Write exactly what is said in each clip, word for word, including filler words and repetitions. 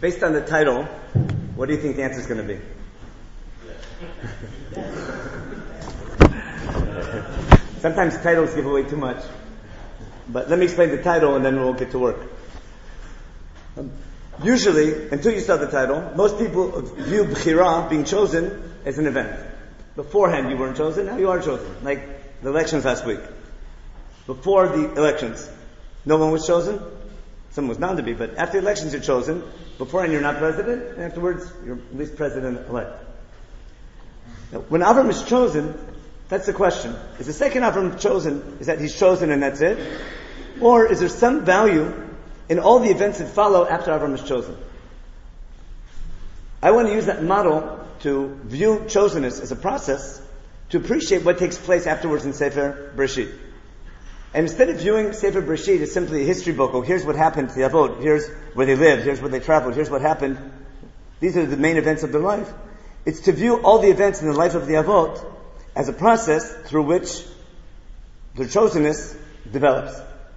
Based on the title, what do you think the answer is going to be? Sometimes titles give away too much. But let me explain the title and then we'll get to work. Um, usually, until you start the title, most people view Bechira, being chosen, as an event. Beforehand you weren't chosen, now you are chosen. Like the elections last week. Before the elections, no one was chosen. Someone was bound to be, but after the elections you're chosen. Beforehand you're not president, and afterwards you're at least president-elect. Now, when Avram is chosen, that's the question. Is the second Avram chosen, is that he's chosen and that's it? Or is there some value in all the events that follow after Avram is chosen? I want to use that model to view chosenness as a process to appreciate what takes place afterwards in Sefer Bereshit. And instead of viewing Sefer Bereshit as simply a history book, oh, here's what happened to the Avot, here's where they lived, here's where they traveled, here's what happened, these are the main events of their life. It's to view all the events in the life of the Avot as a process through which their chosenness develops.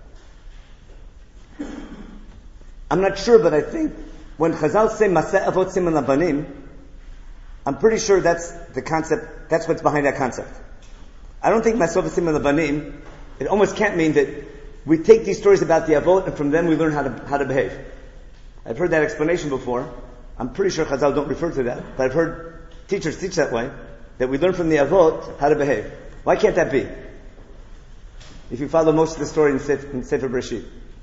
I'm not sure, but I think when Chazal say Maseh Avot Siman Labanim, I'm pretty sure that's the concept, that's what's behind that concept. I don't think Maseh Avot Siman Labanim, it almost can't mean that we take these stories about the Avot and from them we learn how to, how to behave. I've heard that explanation before. I'm pretty sure Chazal don't refer to that, but I've heard teachers teach that way, that we learn from the Avot how to behave. Why can't that be? If you follow most of the story in Sefer, in Sefer Bereshit.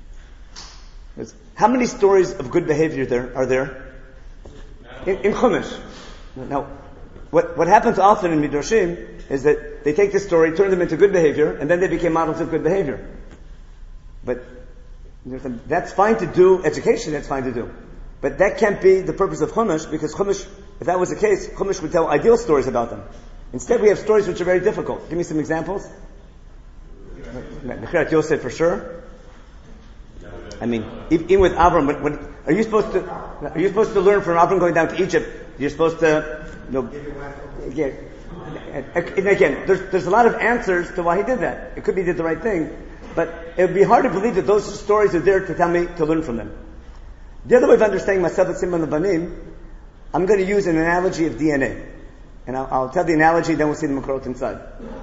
How many stories of good behavior there are there? In, in Chumash. Now, what, what happens often in Midrashim is that they take this story, turn them into good behavior, and then they became models of good behavior. But that's fine to do, education that's fine to do. But that can't be the purpose of Chumash, because Chumash, if that was the case, Chumash would tell ideal stories about them. Instead we have stories which are very difficult. Give me some examples. Mechirat Yosef for sure. I mean, even with Avram, what, what, are you supposed to, are you supposed to learn from Avram going down to Egypt? You're supposed to, you know, yeah, and again, there's, there's a lot of answers to why he did that. It could be he did the right thing, but it would be hard to believe that those stories are there to tell me to learn from them. The other way of understanding Maseh Avot Siman Labanim, I'm going to use an analogy of D N A. And I'll, I'll tell the analogy, then we'll see the makorot inside.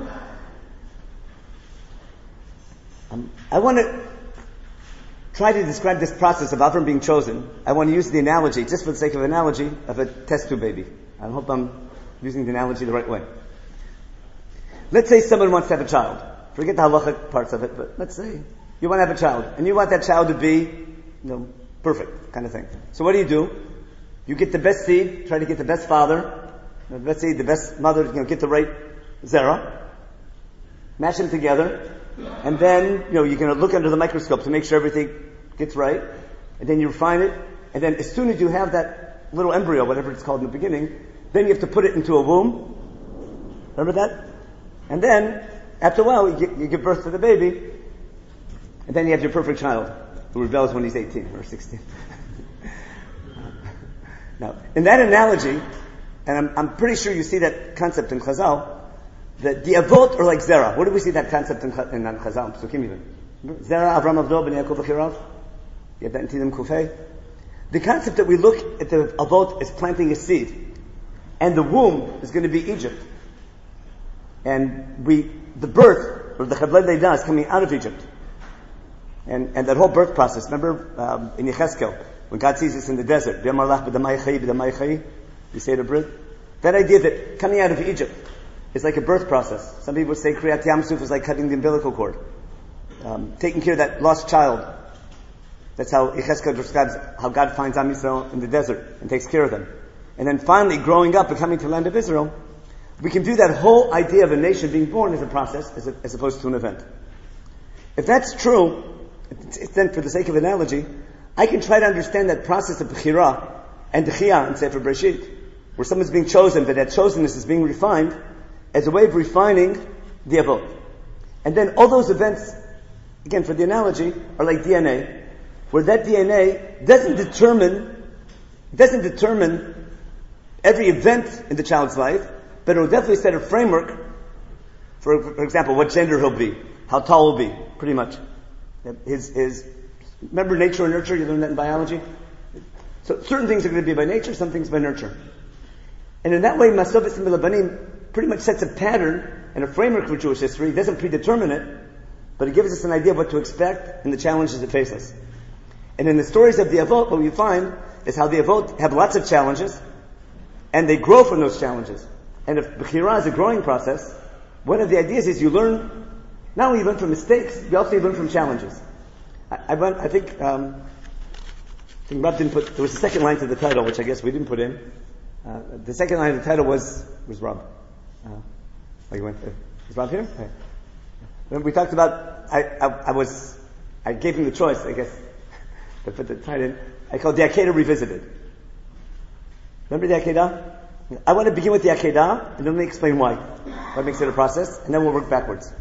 Um, I want to try to describe this process of Avram being chosen. I want to use the analogy, just for the sake of analogy, of a test tube baby. I hope I'm using the analogy the right way. Let's say someone wants to have a child. Forget the halachic parts of it, but let's say you want to have a child, and you want that child to be, you know, perfect, kind of thing. So what do you do? You get the best seed, try to get the best father, the best seed, the best mother, you know, get the right zera, mash them together, and then, you know, you're going to look under the microscope to make sure everything gets right, and then you refine it, and then as soon as you have that little embryo, whatever it's called in the beginning, then you have to put it into a womb. Remember that? And then, after a while, you, get, you give birth to the baby, and then you have your perfect child, who rebels when he's eighteen or sixteen. Now, in that analogy, and I'm, I'm pretty sure you see that concept in Chazal, that the Avot are like Zerah. Where do we see that concept in, in, in Chazal? Psukim even. Zerah, Avram, Avdo, Ben Yaakov, Achirav. You have that in Tilim Kufay. The concept that we look at the Avot as planting a seed, and the womb is going to be Egypt. And we, the birth, or the Chavlei Leidah is coming out of Egypt. And, and that whole birth process, remember um, in Yechezkel, when God sees us in the desert, you say the Brit. That idea that coming out of Egypt is like a birth process. Some people say Kriyat Yam Suf is like cutting the umbilical cord. Um, taking care of that lost child. That's how Yechezkel describes how God finds Am Yisrael in the desert and takes care of them. And then finally growing up and coming to the land of Israel, we can view that whole idea of a nation being born as a process as, a, as opposed to an event. If that's true, then for the sake of analogy, I can try to understand that process of Bechira and Dechia in Sefer Bereshit, where someone's being chosen, but that chosenness is being refined, as a way of refining the Avot. And then all those events, again for the analogy, are like D N A, where that D N A doesn't determine, doesn't determine every event in the child's life, but it will definitely set a framework for, for example, what gender he'll be, how tall he'll be, pretty much. His, his, remember nature and nurture? You learned that in biology? So certain things are going to be by nature, some things by nurture. And in that way, Masofet Simil Banim pretty much sets a pattern and a framework for Jewish history. It doesn't predetermine it, but it gives us an idea of what to expect and the challenges that face us. And in the stories of the Avot, what we find is how the Avot have lots of challenges, and they grow from those challenges. And if Bechira is a growing process, one of the ideas is you learn, not only you learn from mistakes, you also learn from challenges. I, I, went, I think, um, I think Rab didn't put, there was a second line to the title, which I guess we didn't put in. Uh, the second line of the title was, was Rab. Uh, oh, you went, uh, is Rab here? Okay. When we talked about, I, I, I was, I gave him the choice, I guess, to put the title in. I called the Akedah Revisited. Remember the Akedah? I want to begin with the Akedah, and then let me explain why. What makes it a process, and then we'll work backwards.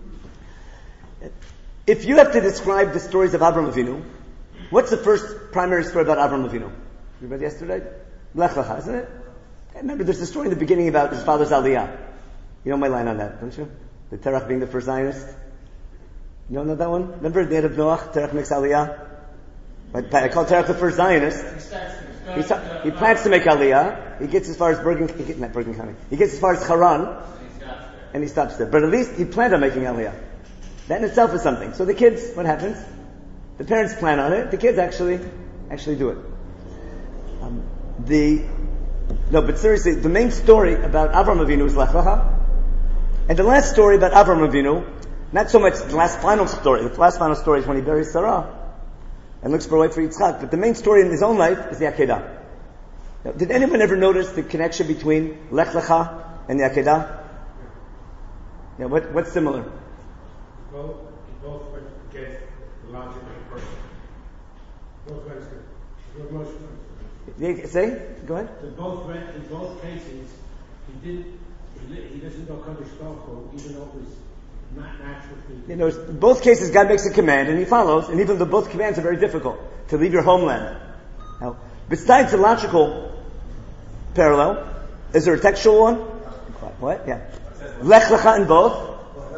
If you have to describe the stories of Avram Avinu, what's the first primary story about Avram Avinu? You read yesterday? Lech Lecha, isn't it? Remember, there's a story in the beginning about his father's Aliyah. You know my line on that, don't you? The Terach being the first Zionist. You don't know that one? Remember the end of Noach, Terach makes Aliyah? I call Terach the first Zionist. He, he plans to make Aliyah. He gets as far as Bergen, he gets, not Bergen County. He gets as far as Haran, and he stops there. But at least he planned on making Aliyah. That in itself is something. So the kids, what happens? The parents plan on it. The kids actually, actually do it. Um, the no, but seriously, the main story about Avram Avinu is Lech Lecha, and the last story about Avram Avinu, not so much the last final story. The last final story is when he buries Sarah and looks for a wife for Yitzchak. But the main story in his own life is the Akedah. Now, did anyone ever notice the connection between Lech Lecha and the Akedah? Yeah, what, what's similar? Both, both went against the logic of the person. Both went against emotion. They say? Go ahead. They both went, in both cases, he didn't, he doesn't know Kaddish Baruch, even though it was not natural to him. You know, in both cases, God makes a command and he follows, and even though both commands are very difficult, to leave your homeland. Now, besides the logical parallel, is there a textual one? What? Yeah. Lech Lecha in both.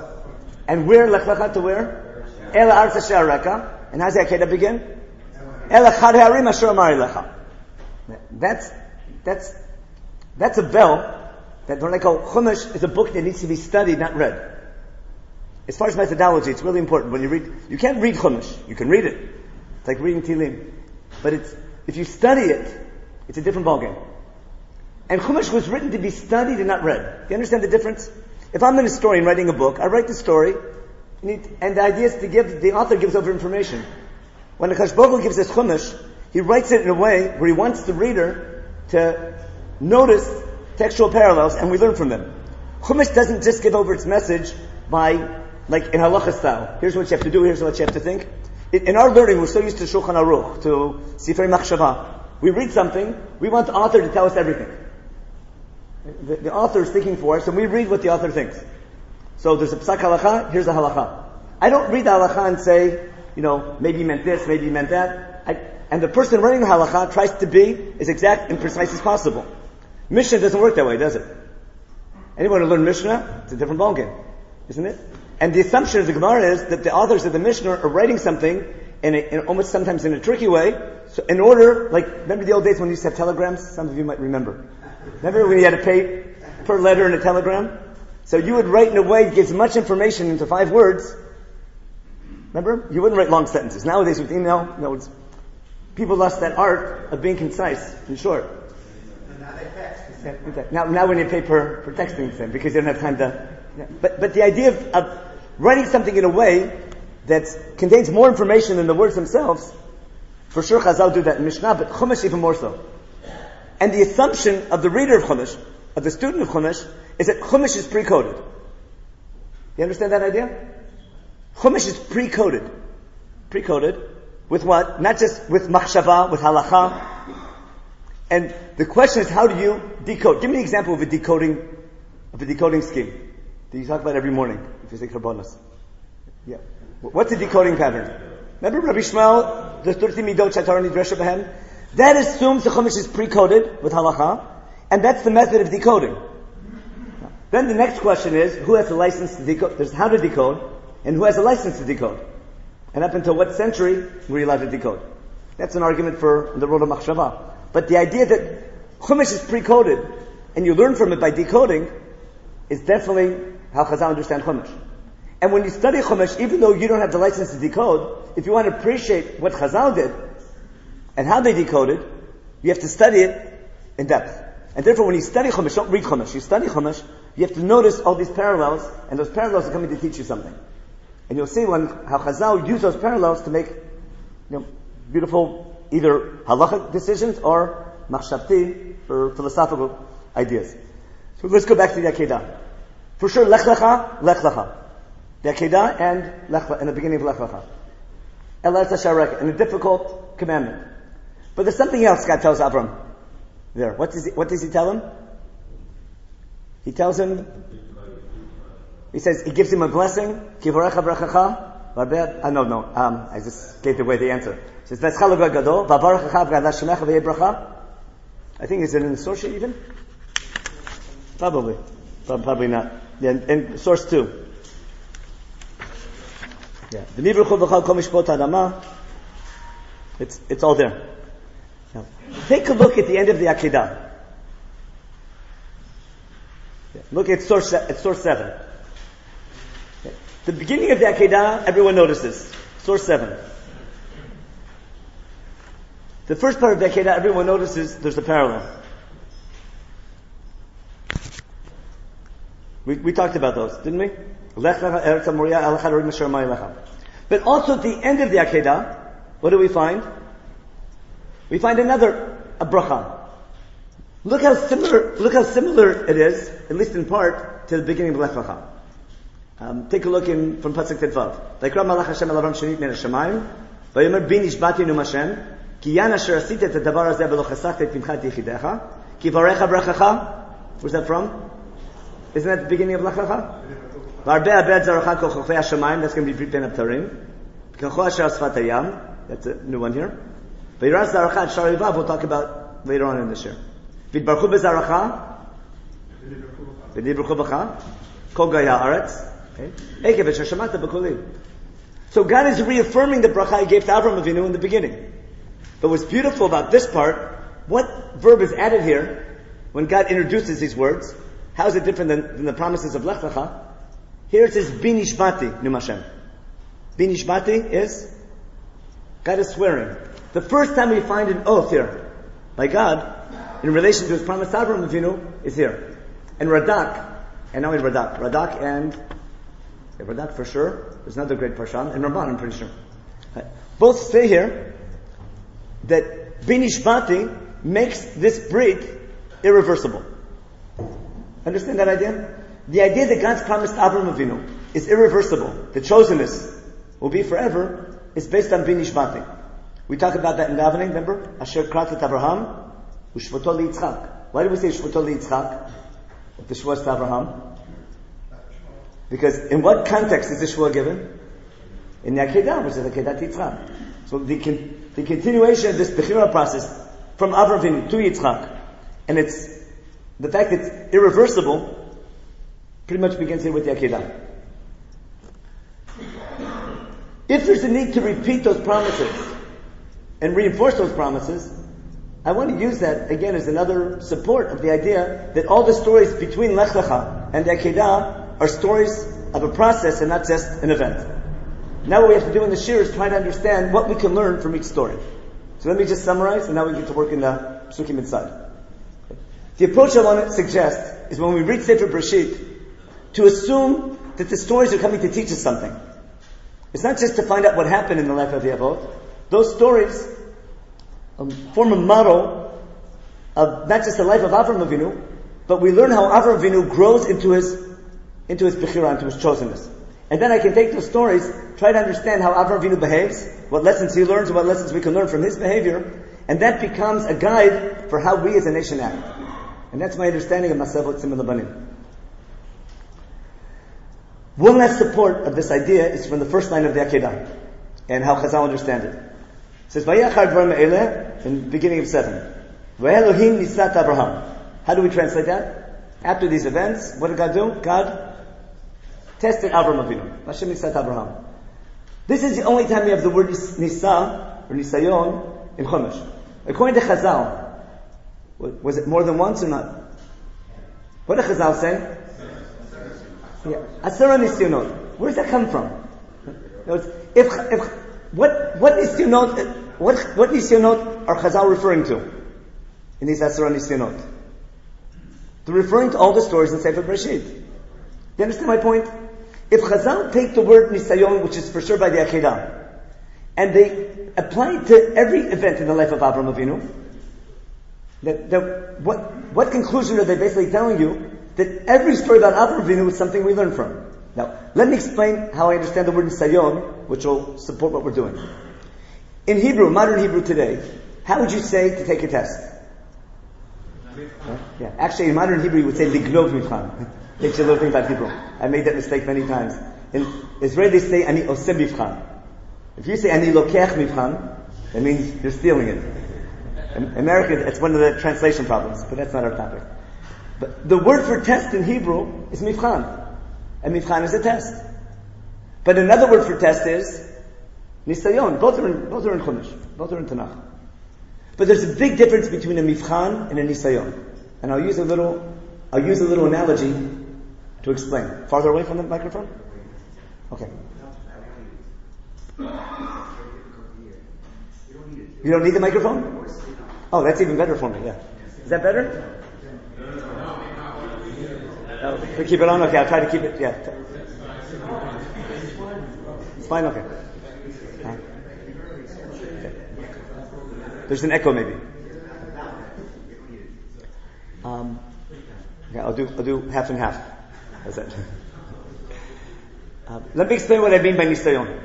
And where Lech Lecha to where? Ela Arz Asher Areka. And how's the Akedah begin? Ela Chad Harim Asher Amari Lecha. That's, that's, that's a bell that when I call Chumash is a book that needs to be studied, not read. As far as methodology, it's really important. When you read, you can't read Chumash. You can read it. It's like reading Tehillim. But it's, if you study it, it's a different ballgame. And Chumash was written to be studied and not read. Do you understand the difference? If I'm an historian writing a book, I write the story, and, it, and the idea is to give, the author gives over information. When the Kadosh Baruch Hu gives us Chumash, he writes it in a way where he wants the reader to notice textual parallels, and we learn from them. Chumash doesn't just give over its message by, like in halacha style. Here's what you have to do, here's what you have to think. In, in our learning, we're so used to Shulchan Aruch, to Sifrei Machshava. We read something, we want the author to tell us everything. The, the author is thinking for us, and we read what the author thinks. So there's a psak halacha, here's a halacha. I don't read the halacha and say, you know, maybe he meant this, maybe he meant that. I, and the person running the halacha tries to be as exact and precise as possible. Mishnah doesn't work that way, does it? Anyone who learn Mishnah, it's a different ballgame, isn't it? And the assumption of the Gemara is that the authors of the Mishnah are writing something in, a, in almost sometimes in a tricky way, so in order, like, remember the old days when we used to have telegrams? Some of you might remember. Remember when you had to pay per letter in a telegram? So you would write in a way that gives much information into five words. Remember? You wouldn't write long sentences. Nowadays with email, you know, it's, people lost that art of being concise and short. And now they text. Yeah, now, now when you pay per, per texting them, because you don't have time to... Yeah. But, but the idea of, of writing something in a way that contains more information than the words themselves, for sure Chazal do that in Mishnah, but Chumash even more so. And the assumption of the reader of Chumash, of the student of Chumash, is that Chumash is pre-coded. You understand that idea? Chumash is pre-coded. Pre-coded. With what? Not just with machshava, with halacha. And the question is, how do you decode? Give me an example of a decoding, of a decoding scheme that you talk about every morning, if you say Karbonos. Yeah. What's a decoding pattern? Remember Rabbi Shmuel, the thirty midot shatar nidresha b'hem? That assumes the Chumash is pre-coded with halacha, and that's the method of decoding. Then the next question is, who has a license to decode? There's how to decode, and who has a license to decode. And up until what century were you allowed to decode? That's an argument for the role of machshava. But the idea that Chumash is pre-coded and you learn from it by decoding is definitely how Chazal understand Chumash. And when you study Chumash, even though you don't have the license to decode, if you want to appreciate what Chazal did and how they decoded, you have to study it in depth. And therefore, when you study Chumash, don't read Chumash. You study Chumash, you have to notice all these parallels, and those parallels are coming to teach you something. And you'll see when how Chazal use those parallels to make, you know, beautiful either halachic decisions or machshavti for philosophical ideas. So let's go back to the Akedah. For sure, Lech Lecha, Lech Lecha. The Akedah and Lech Lecha, in the beginning of Lech Lecha. Eretz HaSharek, and a difficult commandment. But there's something else God tells Avram there. What does he, what does he tell him? He tells him, he says, he gives him a blessing. Kivarecha brachacha. Barbet. Ah, no, no. Um, I just gave away the answer. He says, Vetzcha l'goy gadol. Vavarechacha v'gadash shemecha v'yeh bracha. I think is it in the source sheet even? Probably. Probably not. Yeah, in source two. Yeah. V'nivruchu v'chal kol mishpot ha'adama. It's, it's all there. Now, take a look at the end of the Akedah. Yeah. Look at source, at source seven. Yeah. The beginning of the Akedah, everyone notices. Source seven. The first part of the Akedah, everyone notices there's a parallel. We, we talked about those, didn't we? But also at the end of the Akedah, what do we find? We find another a bracha. Look how similar, look how similar it is, at least in part, to the beginning of Lech Lecha. Um, take a look in from Pasuk Tetvav. Vayikra malach Hashem el Avram shenit min hashamayim, vayomer bi nishbati num Hashem, ki yan asher asita et hadavar hazeh velo chasachta et pincha et yichidecha, ki varecha brachacha. Where's that from? Isn't that the beginning of Lech Lecha? V'arbeh abed zaracha kol chokvei hashamayim. That's going to be Ben Abtarim. K'cho asher asfat hayam. That's a new one here. V'yiras zaracha et shari vav. We'll talk about later on in this year. V'yidbarchu bezaracha. V'yidbarchu b'cha. Kol gai ha'aretz. Okay. Ekev et shashamata b'kulim. So God is reaffirming the bracha He gave to Avram Avinu in the beginning. But what's beautiful about this part, what verb is added here when God introduces these words? How is it different than, than the promises of Lech Lecha? Here it says, Bi nishbati num Hashem. Bi nishbati is, God is swearing. The first time we find an oath here by God in relation to His promise to Avram Avinu is here. And Radak, and now in Radak, Radak and yeah, Radak for sure. There's another great parshan, and Ramban, I'm pretty sure. Right. Both say here that Bi nishbati makes this brit irreversible. Understand that idea? The idea that God's promise to Avram Avinu is irreversible, the chosenness will be forever, is based on Bi nishbati. We talk about that in davening, remember? Asher krat et Abraham, u'shvoto liYitzchak. Why do we say shvoto liYitzchak? If the shvua is to Abraham? Because in what context is the shvua given? In the Akedah, which is the Akedah Yitzchak. So the, con- the continuation of this Bechira process from Avram Avinu to Yitzchak, and it's the fact that it's irreversible, pretty much begins here with the Akedah. If there's a need to repeat those promises and reinforce those promises, I want to use that again as another support of the idea that all the stories between Lech Lecha and the Akedah are stories of a process and not just an event. Now what we have to do in the Shir is try to understand what we can learn from each story. So let me just summarize, and now we get to work in the Psukim inside. The approach I want to suggest is when we read Sefer Bereshit, to assume that the stories are coming to teach us something. It's not just to find out what happened in the life of the Avot. Those stories um, form a model of not just the life of Avram Avinu, but we learn how Avram Avinu grows into his into his bechira, into his chosenness. And then I can take those stories, try to understand how Avram Avinu behaves, what lessons he learns, and what lessons we can learn from his behavior, and that becomes a guide for how we as a nation act. And that's my understanding of Masavot Siman Labanim. One last support of this idea is from the first line of the Akedah, and how Chazal understand it. It says, Vayachar dvarim eileh, in the beginning of seven. V'Elohim nisat Abraham. How do we translate that? After these events, what did God do? God tested Abraham Avinu. Hashem nisat Abraham. This is the only time we have the word nisa, or nisayon, in Chumash. According to Chazal, was it more than once or not? What did Chazal say? Yeah. Asara Nisyonot. Where does that come from? If, if, what, what Nisyonot, what, what Nisyonot are Chazal referring to in these Asara Nisyonot? They're referring to all the stories in Sefer Bereshit. Do you understand my point? If Chazal take the word Nisayon, which is for sure by the Akedah, and they apply it to every event in the life of Avraham Avinu, that, that what, what conclusion are they basically telling you? That every story about Avraham Avinu is something we learn from. Now, let me explain how I understand the word Nisayon, which will support what we're doing. In Hebrew, modern Hebrew today, how would you say to take a test? Huh? Yeah, actually, in modern Hebrew, you would say lignov mivchan. Takes you a little thing about Hebrew. I made that mistake many times. In Israel, they say ani osem mivchan. If you say ani lokech mivchan, that means you're stealing it. In America, it's one of the translation problems, but that's not our topic. But the word for test in Hebrew is mivchan. And mivchan is a test. But another word for test is nisayon. Both are in, both are in Chumash. Both are in Tanakh. But there's a big difference between a mivchan and a nisayon. And I'll use a little, I'll use a little analogy to explain. Farther away from the microphone? Okay. You don't need the microphone? Oh, that's even better for me, yeah. Is that better? No, to keep it on? Okay, I'll try to keep it, yeah. It's fine, okay. Huh? Okay. There's an echo maybe. Um, okay, I'll do, I'll do half and half. How's that? Uh, let me explain what I mean by nisayon.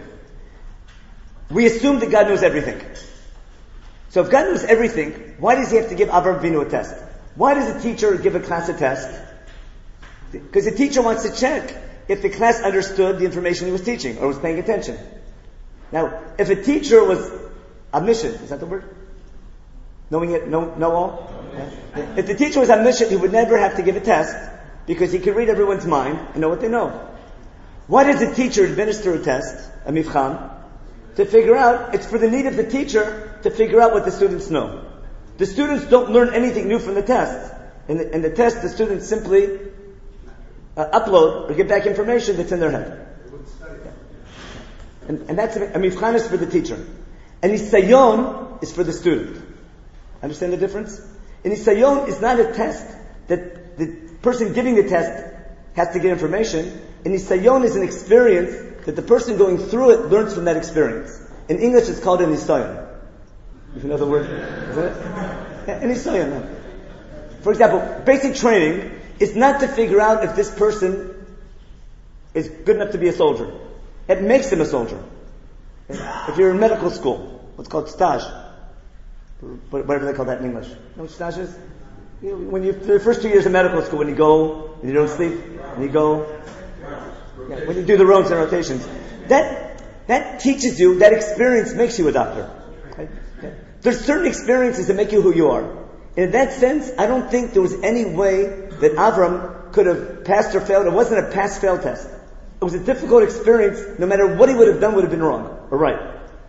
We assume that God knows everything. So if God knows everything, why does He have to give Avraham Avinu a test? Why does a teacher give a class a test? Because the teacher wants to check if the class understood the information he was teaching or was paying attention. Now, if a teacher was omniscient, is that the word? Knowing it, know, know all? Yeah. If the teacher was omniscient, he would never have to give a test because he could read everyone's mind and know what they know. Why does the teacher administer a test, a mivchan? To figure out, it's for the need of the teacher to figure out what the students know. The students don't learn anything new from the test. In the, in the test, the students simply uh, upload or get back information that's in their head. Yeah. And, and that's a, a mivchan is for the teacher. And nisayon is for the student. Understand the difference? And nisayon is not a test that the person giving the test has to get information. And nisayon is an experience that the person going through it learns from that experience. In English, it's called a nisayon. If you know the word, is that it? Yeah, a nisayon. For example, basic training is not to figure out if this person is good enough to be a soldier. It makes him a soldier. If you're in medical school, what's called stage, whatever they call that in English. You know what stage is? You know, when you, the first two years of medical school, when you go and you don't sleep, and you go, yeah, when you do the rows and rotations, that that teaches you, that experience makes you a doctor. Right? Okay. There's certain experiences that make you who you are. And in that sense, I don't think there was any way that Avram could have passed or failed. It wasn't a pass-fail test. It was a difficult experience. No matter what he would have done would have been wrong or right.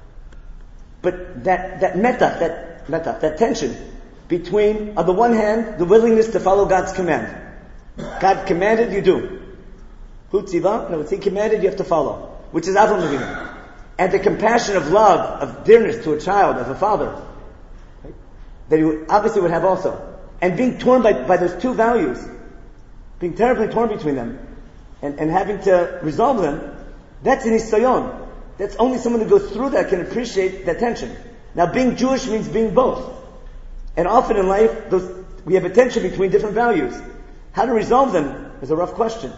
But that, that meta, that meta, that tension between, on the one hand, the willingness to follow God's command. God commanded, you do. Hu tziva, no, it's He commanded, you have to follow. Which is Avram Avinu. And the compassion of love, of dearness to a child, of a father. Right? That he would, obviously would have also. And being torn by, by those two values. Being terribly torn between them. And, and having to resolve them. That's an nisayon. That's only someone who goes through that can appreciate that tension. Now being Jewish means being both. And often in life, those, we have a tension between different values. How to resolve them is a rough question.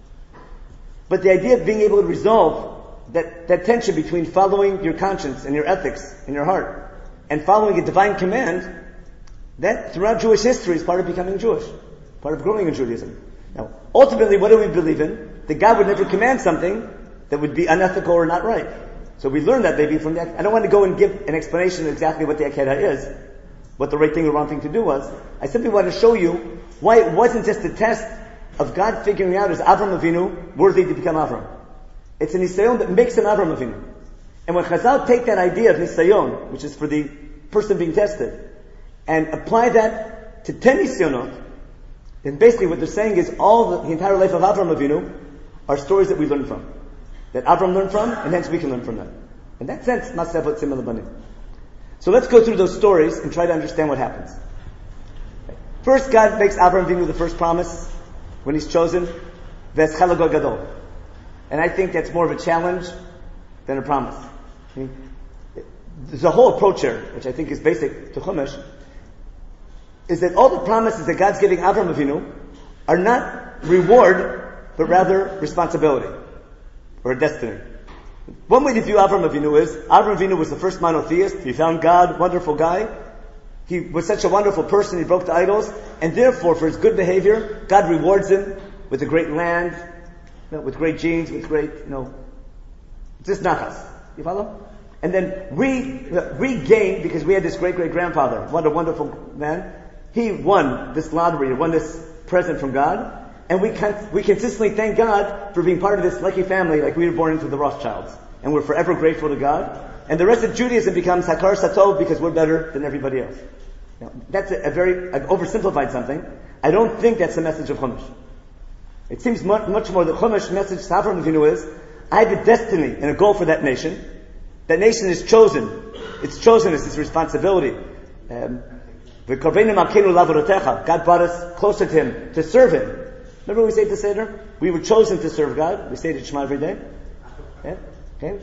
But the idea of being able to resolve that, that tension between following your conscience and your ethics and your heart and following a divine command, that throughout Jewish history is part of becoming Jewish, part of growing in Judaism. Now, ultimately, what do we believe in? That God would never command something that would be unethical or not right. So we learn that maybe from the, I don't want to go and give an explanation of exactly what the Akedah is, what the right thing or wrong thing to do was. I simply want to show you why it wasn't just a test of God figuring out, is Avram Avinu worthy to become Avram? It's a nisayon that makes him Avram Avinu. And when Chazal take that idea of nisayon, which is for the person being tested, and apply that to ten Nisyonot, then basically what they're saying is all the, the entire life of Avraham Avinu are stories that we learn from. That Avraham learned from, and hence we can learn from them. In that sense, Masevot Tzimah Labanim. So let's go through those stories and try to understand what happens. First, God makes Avraham Avinu the first promise when he's chosen, V'eschel Gol Gadol. And I think that's more of a challenge than a promise. I mean, there's a whole approach here, which I think is basic to Chumash, is that all the promises that God's giving Avraham Avinu are not reward, but rather responsibility, or a destiny. One way to view Avraham Avinu is, Avraham Avinu was the first monotheist, he found God, wonderful guy, he was such a wonderful person, he broke the idols, and therefore, for his good behavior, God rewards him with a great land, you know, with great genes, with great, you know, just nachas. You follow? And then we, we gained, because we had this great-great-grandfather, what a wonderful man, he won this lottery, or won this present from God, and we con- we consistently thank God for being part of this lucky family, like we were born into the Rothschilds. And we're forever grateful to God. And the rest of Judaism becomes Hakar Satov because we're better than everybody else. Now, that's a, a very, I've oversimplified something. I don't think that's the message of Chumash. It seems much, much more the Chumash message to Avraham Avinu is, I have a destiny and a goal for that nation. That nation is chosen. It's chosen as its responsibility. Um, God brought us closer to Him, to serve Him. Remember we say to Seder? We were chosen to serve God. We say to Shema every day. Yeah? Okay?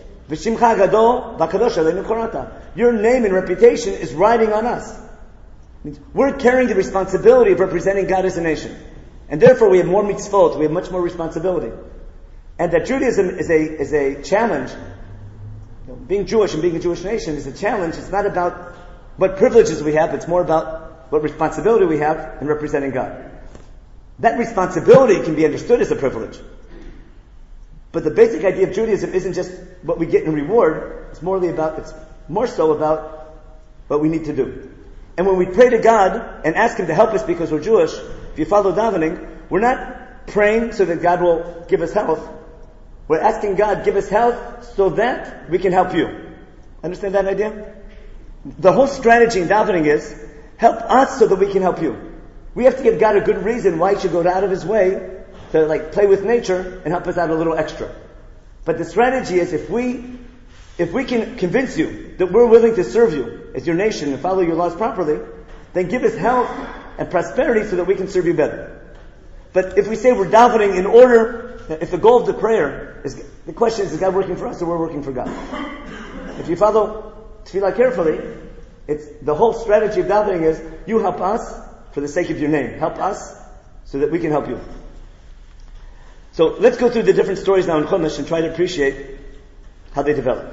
Your name and reputation is riding on us. It means we're carrying the responsibility of representing God as a nation. And therefore we have more mitzvot, we have much more responsibility. And that Judaism is a, is a challenge. You know, being Jewish and being a Jewish nation is a challenge. It's not about what privileges we have, it's more about what responsibility we have in representing God. That responsibility can be understood as a privilege. But the basic idea of Judaism isn't just what we get in reward, it's more about, it's more so about what we need to do. And when we pray to God and ask Him to help us because we're Jewish, if you follow davening, we're not praying so that God will give us health. We're asking God, give us health so that we can help you. Understand that idea? The whole strategy in davening is, help us so that we can help you. We have to give God a good reason why He should go out of His way to like play with nature and help us out a little extra. But the strategy is if we, if we can convince you that we're willing to serve you as your nation and follow your laws properly, then give us health and prosperity so that we can serve you better. But if we say we're davening in order, if the goal of the prayer is, the question is, is God working for us or we're working for God? If you follow tefillah carefully, it's, the whole strategy of davening is, you help us for the sake of your name. Help us so that we can help you. So let's go through the different stories now in Chumash and try to appreciate how they develop.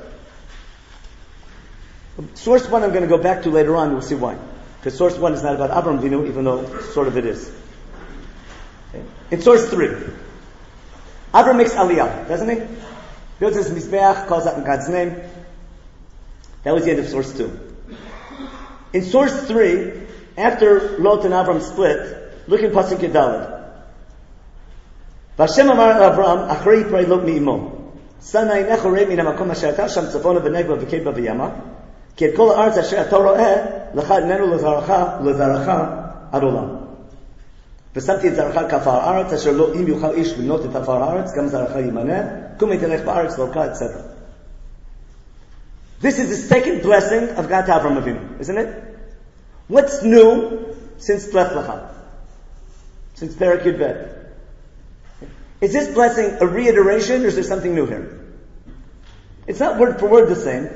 Source one I'm going to go back to later on, we'll see why. Because source one is not about Avraham Avinu, even though sort of it is. Okay. In source three, Avraham makes Aliyah, doesn't he? Builds his Mizbeach, calls out in God's name. That was the end of source two. In source three, after Lot and Avram split, look in Pasuk Yudaled. Vashem amar Avram, achrei yiprei Lot mi'imo. Sana inecho rei min hamakom asher ata sham tzafona v'negva v'keba v'yama. Ki et kol ha'aretz asher ata ro'eh, lecha inenu lezaracha, lezaracha ad olam. V'samti et zaracha kafar ha'aretz, asher lo im yuchal ish l'bnot et kafar ha'aretz, gam zaracha yimaneh, kum etelech ba'aretz loka, et cetera. This is the second blessing of God to Avram Avinu, isn't it? What's new since Lech Lecha? Since Perek Yud Bet? Is this blessing a reiteration or is there something new here? It's not word for word the same.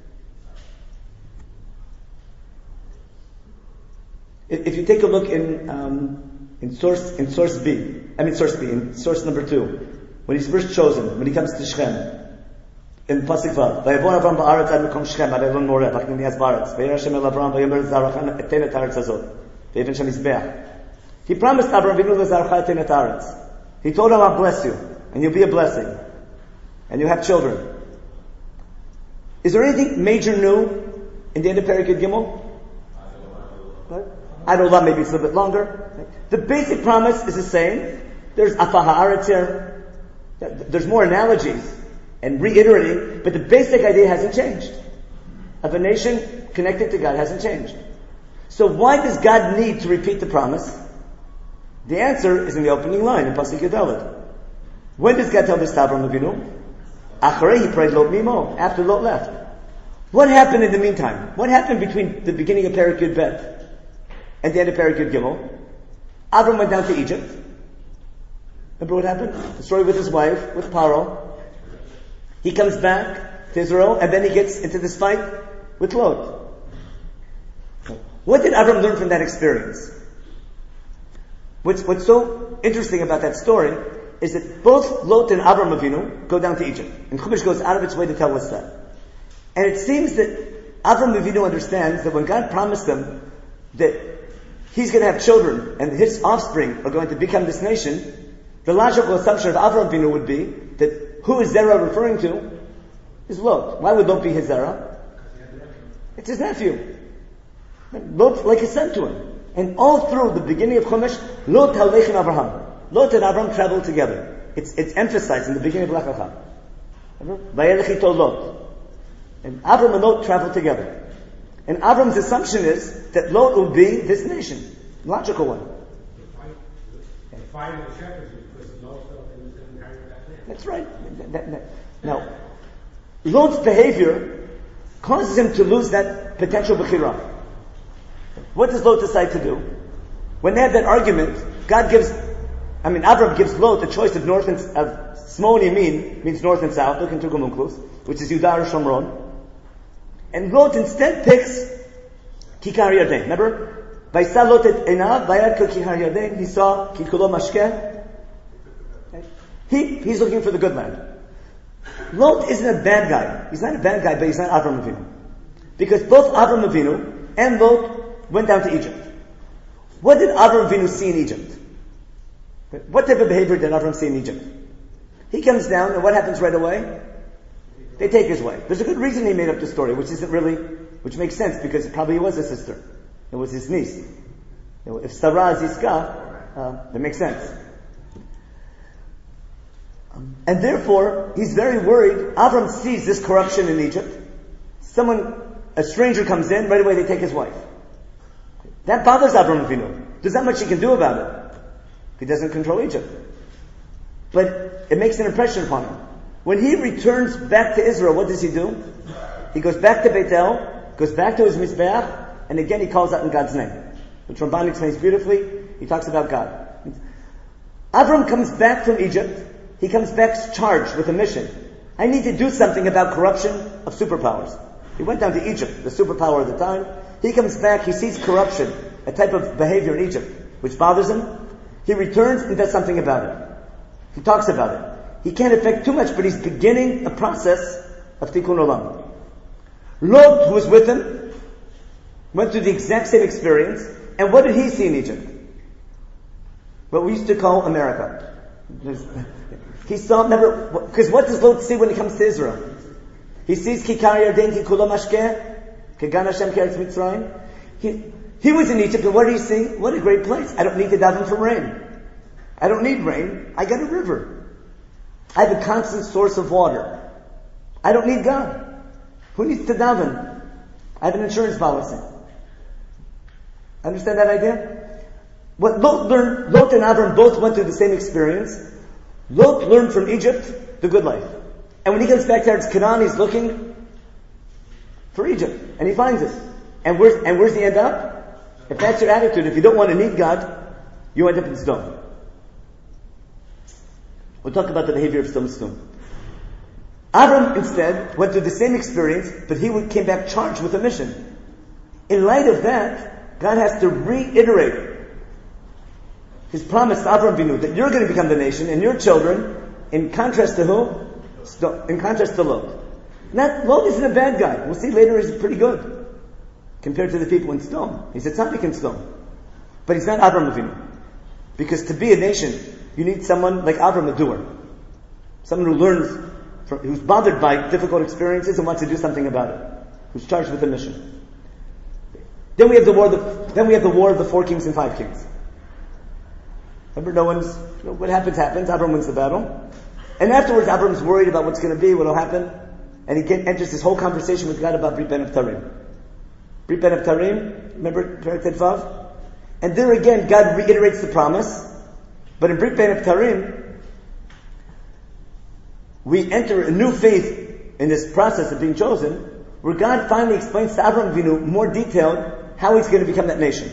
If you take a look in um, in source in source B, I mean source B, in source number two, when he's first chosen, when he comes to Shechem, in Pasuk Vav, Vayavon Avram ba'aretz ad mekom Shechem, ad Elon Moreh, v'achnim nias ba'aretz, v'yer Hashem el Avram, v'yomer zarachan eten et haaretz hazot, v'yevin shem mizbeach. He promised Avram Avinu l'zarachan eten et haaretz. He told him, I'll bless you, and you'll be a blessing, and you have children. Is there anything major new in the end of Perek Yud Gimel? Ad Olam, maybe it's a little bit longer. The basic promise is the same. There's Afah haaretz here. There's more analogies and reiterating, but the basic idea hasn't changed. of a nation connected to God hasn't changed. So why does God need to repeat the promise? The answer is in the opening line in Pasuk Yudalid. When does God tell this to Avraham Avinu? Acharei he prayed Lot Mimo, after Lot left. What happened in the meantime? What happened between the beginning of Perek Yud Bet and the end of Perek Yud Gimel? Avram went down to Egypt. Remember what happened? The story with his wife, with Paro. He comes back to Israel, and then he gets into this fight with Lot. What did Avram learn from that experience? What's, what's so interesting about that story is that both Lot and Avram Avinu go down to Egypt. And Chumash goes out of its way to tell us that. And it seems that Avram Avinu understands that when God promised him that he's going to have children and his offspring are going to become this nation, the logical assumption of Avram Avinu would be that who is Zerah referring to is Lot. Why would Lot be his Zerah? It's his nephew. Lot like a son to him. And all through the beginning of Chumash, Lot halech and Abraham. Lot and Abraham traveled together. It's, it's emphasized in the beginning of Lech Lecha. Vayelech ito Lot. And Abraham and Lot traveled together. And Abraham's assumption is that Lot will be this nation. Logical one. The fight of the shepherds because Lot felt he was going to inherit that land. That's right. That, that, that. Now, Lot's behavior causes him to lose that potential bechira. What does Lot decide to do? When they have that argument, God gives, I mean, Abraham gives Lot the choice of north and, of Smol Yamin, means north and south, look in Turgum Onkelos, which is Yudar Shomron. And Lot instead picks Kikar Yarden. Remember? Vaisa Lot et enav, vayad ko Kikar Yarden, he saw Kikulo Mashkeh. He, he's looking for the good land. Lot isn't a bad guy. He's not a bad guy, but he's not Avram Avinu. Because both Avram Avinu and Lot went down to Egypt. What did Avram Avinu see in Egypt? What type of behavior did Avram see in Egypt? He comes down, and what happens right away? They take his wife. There's a good reason he made up the story, which isn't really, which makes sense, because it probably was a sister. It was his niece. You know, if Sarah is Yiscah, uh, that makes sense. Um, and therefore, he's very worried. Avram sees this corruption in Egypt. Someone, a stranger comes in, right away they take his wife. That bothers Avram Avinu. There's not much he can do about it. He doesn't control Egypt. But it makes an impression upon him. When he returns back to Israel, what does he do? He goes back to Beitel, goes back to his Mizbeach, and again he calls out in God's name. Which Ramban explains beautifully. He talks about God. Avram comes back from Egypt. He comes back charged with a mission. I need to do something about corruption of superpowers. He went down to Egypt, the superpower of the time. He comes back, he sees corruption, a type of behavior in Egypt, which bothers him. He returns and does something about it. He talks about it. He can't affect too much, but he's beginning a process of Tikkun Olam. Lot, who was with him, went through the exact same experience, and what did he see in Egypt? What we used to call America. He saw, remember, because what does Lot see when he comes to Israel? He sees Kikar Yarden ki kulo mashkeh, kegan Hashem keretz Mitzrayim. He, he was in Egypt, and what did he see? What a great place. I don't need to daven for rain. I don't need rain. I got a river. I have a constant source of water. I don't need God. Who needs to daven? I have an insurance policy. Understand that idea? What Lot learned, Lot and Avram both went through the same experience. Lot learned from Egypt the good life. And when he comes back to Eretz Canaan, he's looking for Egypt. And he finds it. And where's, and where's he end up? If that's your attitude, if you don't want to need God, you end up in Sodom. We'll talk about the behavior of Sodom soon. Avram, instead, went through the same experience, but he came back charged with a mission. In light of that, God has to reiterate His promise to Avram Avinu that you're going to become the nation and your children, in contrast to who? In contrast to Lot. Not, Lot isn't a bad guy. We'll see later he's pretty good compared to the people in Sodom. He's a tzaddik in Sodom. But he's not Avram Avinu. Because to be a nation, you need someone like Avram, a doer. Someone who learns, from, who's bothered by difficult experiences and wants to do something about it. Who's charged with a mission. Then we have the war of the, then we have the war of the four kings and five kings. Remember, no one's, you know, what happens, happens. Avram wins the battle. And afterwards, Avram's worried about what's going to be, what will happen. and he get, enters this whole conversation with God about Brit Ben Abtarim. Brit Ben Abtarim, remember Perek Tet Vav? And there again, God reiterates the promise, but in Brit Ben Abtarim, we enter a new phase in this process of being chosen, where God finally explains to Avraham Avinu more detailed how he's going to become that nation.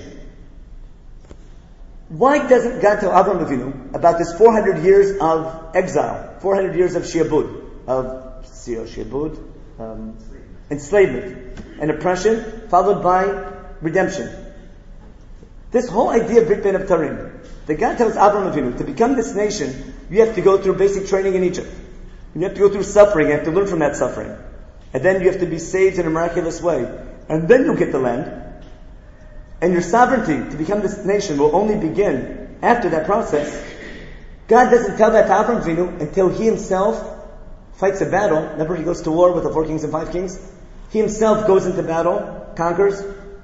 Why doesn't God tell Avraham Avinu about this four hundred years of exile, four hundred years of shiabud, of shiabud, um, enslavement and oppression, followed by redemption? This whole idea of Brit Ben Abtarim, that God tells Avraham Avinu, to become this nation, you have to go through basic training in Egypt. You have to go through suffering, you have to learn from that suffering. And then you have to be saved in a miraculous way. And then you'll get the land. And your sovereignty to become this nation will only begin after that process. God doesn't tell that to Avraham Avinu until he himself fights a battle. Remember, he goes to war with the four kings and five kings? He himself goes into battle, conquers.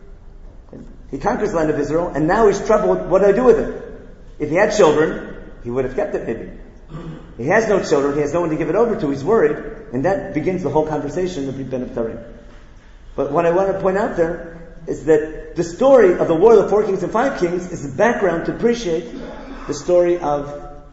He conquers the land of Israel, and now he's troubled. What do I do with it? If he had children, he would have kept it maybe. He has no children, he has no one to give it over to, he's worried, and that begins the whole conversation of Brit Ben Abtarim. But what I want to point out there is that the story of the war of the four kings and five kings is the background to appreciate the story of,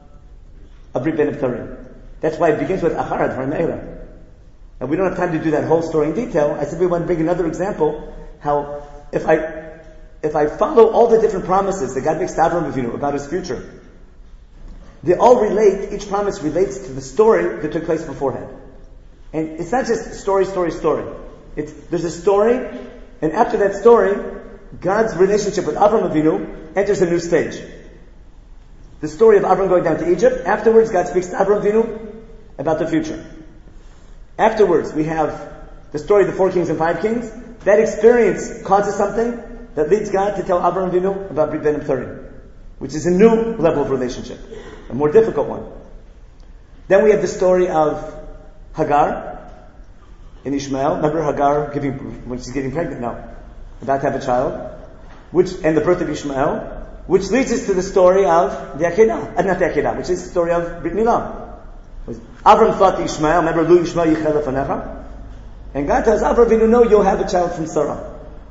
of Brit Ben Abtarim. That's why it begins with Acharad Harmeira. And we don't have time to do that whole story in detail. I simply want to bring another example, how if I if I follow all the different promises that God makes to Avraham Avinu about his future, they all relate, each promise relates to the story that took place beforehand. And it's not just story, story, story. It's, there's a story, and after that story, God's relationship with Avraham Avinu enters a new stage. The story of Avraham going down to Egypt, afterwards God speaks to Avraham Avinu about the future. Afterwards, we have the story of the four kings and five kings. That experience causes something that leads God to tell Avraham Avinu about Brit Ben Abtarim, which is a new level of relationship, a more difficult one. Then we have the story of Hagar and Ishmael. Remember Hagar giving, when she's getting pregnant now, about to have a child, which, and the birth of Ishmael, which leads us to the story of the Akedah, uh, not the Akedah, which is the story of Brit Milah. Avram thought to Ishmael, remember, Lu Ishmael Yichel Lefanecha, and God tells Avraham Avinu, no, you'll have a child from Sarah.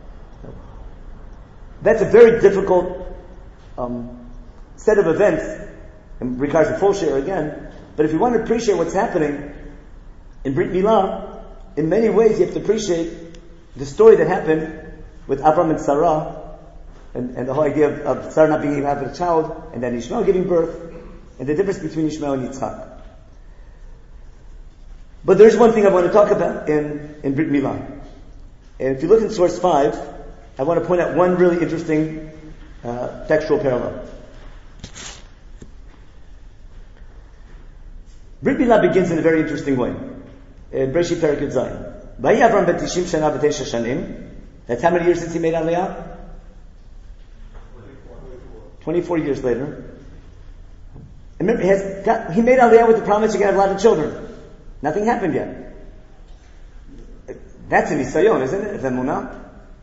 That's a very difficult um, set of events, in regards to full share again. But if you want to appreciate what's happening in Brit Milah, in many ways you have to appreciate the story that happened with Abraham and Sarah, and, and the whole idea of, of Sarah not being able to have a child, and then Ishmael giving birth, and the difference between Ishmael and Yitzchak. But there's one thing I want to talk about in, in Brit Milah. And if you look in source five, I want to point out one really interesting uh, textual parallel. Brit Milah begins in a very interesting way. In Breshit Perek Yud Zayin. Vayi Avram ben tishim shana v'tesha shanim. That's how many years since he made Aliyah? twenty-four years later. And remember, he, has got, he made Aliyah with the promise you're going to have a lot of children. Nothing happened yet. That's an Isayon, isn't it? It's a Munah.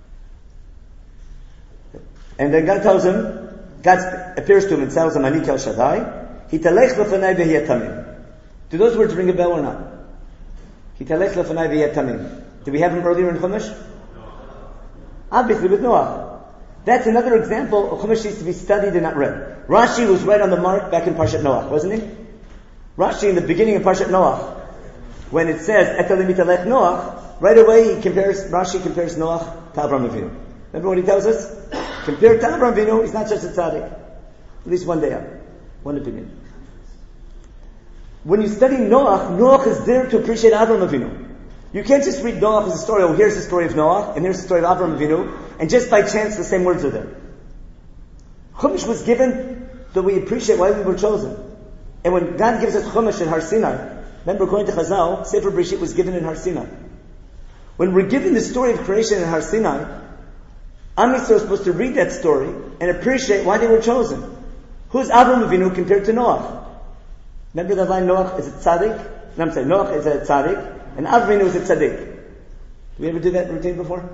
And then God tells him, God appears to him and tells him, Ani Kel Shaddai, Hitalech lefanai v'hiya tamim. Do those words ring a bell or not? Hitalech lefanai v'hiya tamim. Did we have them earlier in Chumash? Obviously with Noah. That's another example of Chumash needs to be studied and not read. Rashi was right on the mark back in Parshat Noach, wasn't he? Rashi in the beginning of Parshat Noach, when it says, Etalim hitalech Noach, right away he compares, Rashi compares Noach to Avraham Avinu. Remember what he tells us? Compared to Avraham Avinu, he's not just a tzaddik. At least one day up. One opinion. When you study Noach, Noach is there to appreciate Avraham Avinu. You can't just read Noach as a story, oh, here's the story of Noach, and here's the story of Avraham Avinu, and just by chance the same words are there. Chumash was given that we appreciate why we were chosen. And when God gives us Chumash in Har Sinai, remember according to Chazal, Sefer Breshit was given in Har Sinai. When we're given the story of creation in Har Sinai, Am Yisrael is supposed to read that story and appreciate why they were chosen. Who's Avraham Avinu compared to Noach? Remember that line, Noach is a tzaddik? No, I'm saying Noach is a tzaddik, and Avraham Avinu is a tzaddik. Did we ever do that routine before?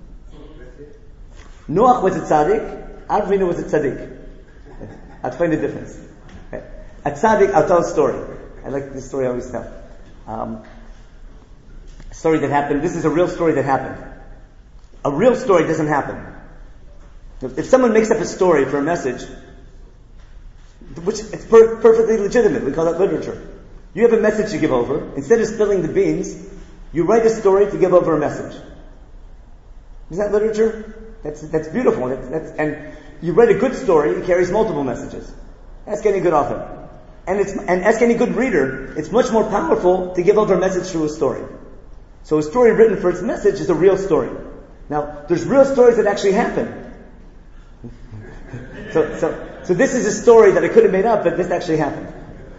Noach was a tzaddik, Avraham Avinu was a tzaddik. I'll find the difference. Okay. A tzaddik, I'll tell a story. I like this story I always tell. Um, story that happened. This is a real story that happened. A real story doesn't happen. If someone makes up a story for a message, which it's per- perfectly legitimate, we call that literature. You have a message to give over. Instead of spilling the beans, you write a story to give over a message. Is that literature? That's that's beautiful. That's, that's, and you write a good story, it carries multiple messages. Ask any good author. And it's and ask any good reader, it's much more powerful to give over a message through a story. So a story written for its message is a real story. Now, there's real stories that actually happen. so so so this is a story that I could have made up, but this actually happened.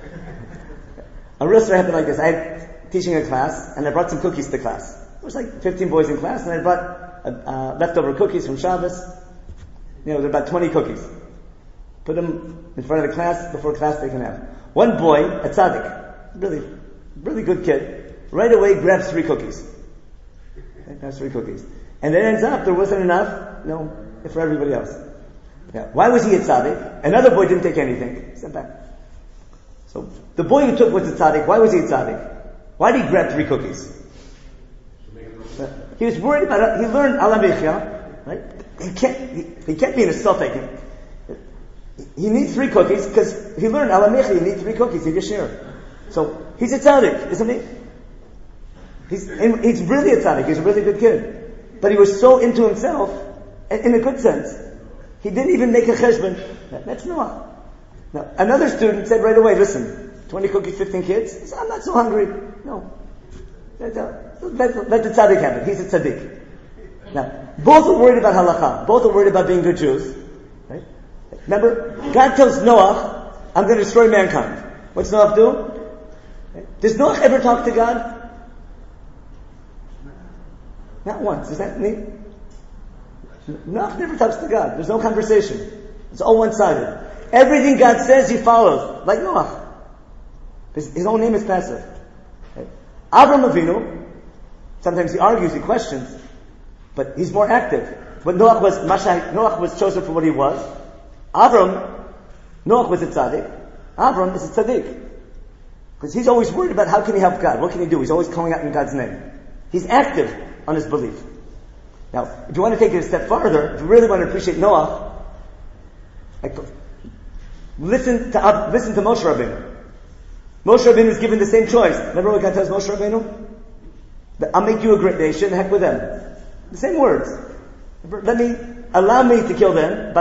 A real story happened like this. I had teaching a class, and I brought some cookies to class. There was like fifteen boys in class, and I brought uh, leftover cookies from Shabbos. You know, there were about twenty cookies. Put them in front of the class, before class they can have. One boy, a tzaddik, really, really good kid, right away grabs three cookies. Grabs three cookies. And it ends up, there wasn't enough, you know, for everybody else. Yeah. Why was he a tzaddik? Another boy didn't take anything. He sent back. So, the boy who took was a tzaddik. Why was he a tzaddik? Why did he grab three cookies? He was worried about, he learned ala michya, right? He can't, he, he can't be in a suffix. He needs three cookies, because he learned ala michya, he needs three cookies, he just share. So, he's a tzaddik, isn't he? He's, he's really a tzaddik, he's a really good kid. But he was so into himself, in a good sense, he didn't even make a cheshbon. That's Noah. Now, another student said right away, listen, twenty cookies, fifteen kids? He said, I'm not so hungry. No. Let, let, let the tzaddik have it. He's a tzaddik. Now, both are worried about halakha. Both are worried about being good Jews. Right? Remember, God tells Noah, I'm going to destroy mankind. What's Noah do? Right? Does Noah ever talk to God? Not once. Is that neat? Noah never talks to God. There's no conversation. It's all one-sided. Everything God says, he follows. Like Noah. His, his own name is passive. Right? Avram Avinu, sometimes he argues, he questions, but he's more active. But Noah was, Masha, Noah was chosen for what he was. Avram, Noah was a tzaddik. Avram is a tzaddik. Because he's always worried about how can he help God? What can he do? He's always calling out in God's name. He's active on his belief. Now, if you want to take it a step farther, if you really want to appreciate Noah, like, listen to listen to Moshe Rabbeinu. Moshe Rabbeinu is given the same choice. Remember what God tells Moshe Rabbeinu? I'll make you a great nation, heck with them. The same words. Let me, allow me to kill them.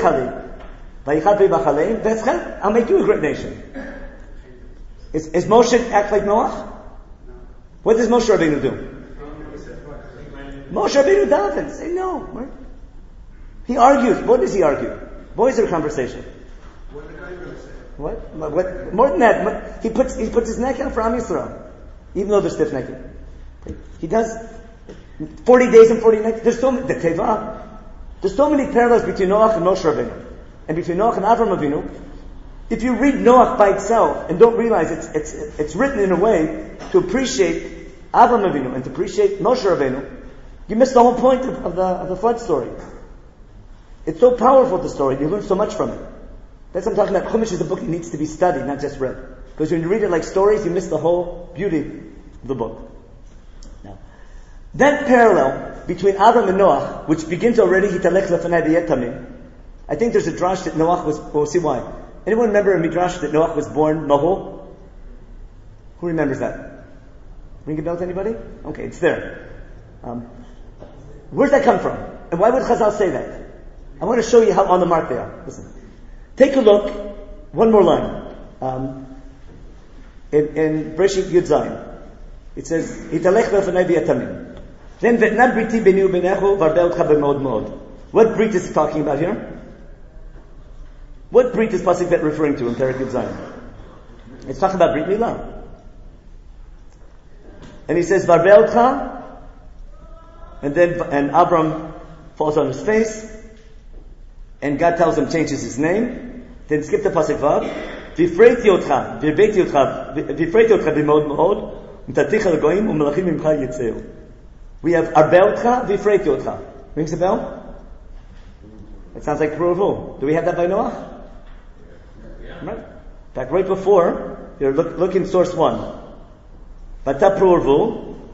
I'll make you a great nation. Is, is Moshe act like Noah? What does Moshe Rabbeinu do? Moshe Rabbeinu doesn't say no. Right? He argues. What does he argue? Boys are conversation. What did I really say? What? what? More than that, he puts he puts his neck out for Am Yisrael, even though they're stiff necked. He does forty days and forty nights. There's so many the Teva. There's so many parallels between Noach and Moshe Rabbeinu, and between Noach and Avram Avinu. If you read Noach by itself and don't realize it's it's it's written in a way to appreciate Avram Avinu and to appreciate Moshe Rabbeinu, you miss the whole point of, of the of the flood story. It's so powerful, the story. You learn so much from it. That's what I'm talking about. Chumash is a book that needs to be studied, not just read. Because when you read it like stories, you miss the whole beauty of the book. Now, that parallel between Avram and Noach, which begins already, Hitalech lefanai b'yetamim. I think there's a drash that Noach was, we'll see why. Anyone remember a midrash that Noach was born Mahu? Who remembers that? Ring a bell to anybody? Okay, it's there. Um, where's that come from? And why would Chazal say that? I want to show you how on the mark they are. Listen. Take a look. One more line. Um, in, in Breshit Yud Zayin. It says, Hitalech lefanai b'yetamim. Then v'etna briti b'ni u'b'nechu v'arbeh otcha b'mod mod. What brit is he talking about here? What brit is Pasuk Bet referring to in Perek Yud Zayin? It's talking about Brit Milah. And he says, v'arbeh otcha, and then, and Abram falls on his face, and God tells him, changes his name. Then skip the Pasuk Vav. V'ifreiti otcha, v'irbeiti otcha, v'ifreiti otcha b'mod mod, u'taticha l'goyim, u'melachim mimcha yitzeu. We have arbeh otcha, v'ifreiti otcha. Rings a bell? It sounds like plural. Do we have that by Noah? Right. In fact, right before, here, look, look in source one. Vata plural,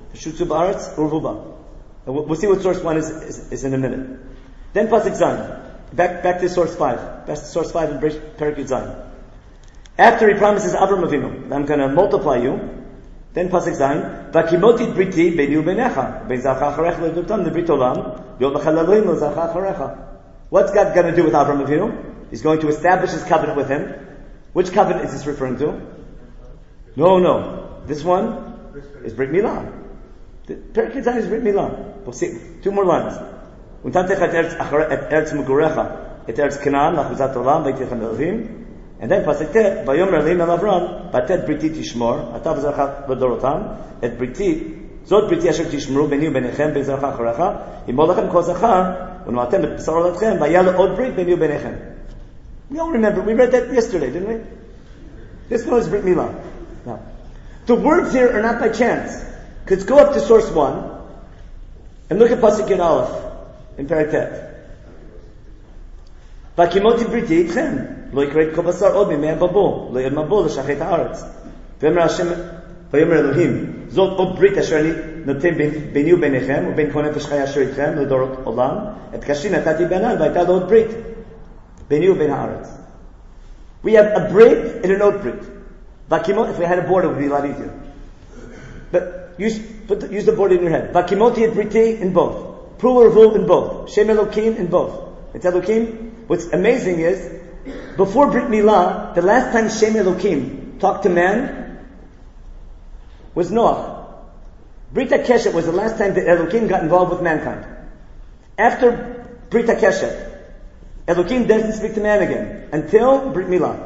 Shutzu ba'aretz urvuba. We'll see what source one is, is, is in a minute. Then pasuk zayin. Back, back to source five. Back to source five in Perek Yud Zayin. After he promises Avram Avinu, I'm going to multiply you. Then pasuk zayin. Vakimoti briti beni ubenecha. Ben zacha acharecha ledutam nebrit olam. Yod l'chal Elohim l'zacha acharecha. What's God going to do with Avram Avinu? He's going to establish his covenant with him. Which covenant is this referring to? No, no. This one is Brit Milah. The Perek Yud Zayin is Brit Milah. We'll see. Two more lines. Untamtecha et eretz mugurecha et eretz Canaan lachuzat olam v'yitechem Elohim. And then pasuk tet vayomer Elohim el Avram batet briti tishmor ata v'zarcha v'dorotam et briti zot briti asher tishmru beni ubenechem ben zarcha acharecha imol lachem kol zachar u'noatem et b'sar olatchem vayal od brit beni ubenechem. We all remember, we read that yesterday, didn't we? This one is Brit Milah. Now, the words here are not by chance. Because go up to source one and look at pasuk Yud Aleph in Perek Tet. Vakimoti briti itchem lo yikret kol basar od mimei babul lo yed mabul l'shachet haaretz v'yomer Hashem v'yomer Elohim zot od brit asher ani noten beni ubenechem uben kol nefesh chaya asher itchem l'dorot olam et kashin natati benan v'ayta lo od brit beni uben haaretz. We have a brit and an od brit. Vakimot, if we had a board, it would be a lot easier. But use, put the, use the board in your head. Vakimoti et briti in both. Pru urvu in both. Shem Elokim in both. It's Elokim. What's amazing is, before Brit Milah, the last time Shem Elokim talked to man was Noach. Brit HaKeshet was the last time that Elokim got involved with mankind. After Brit HaKeshet, Elokim doesn't speak to man again until Brit Milah.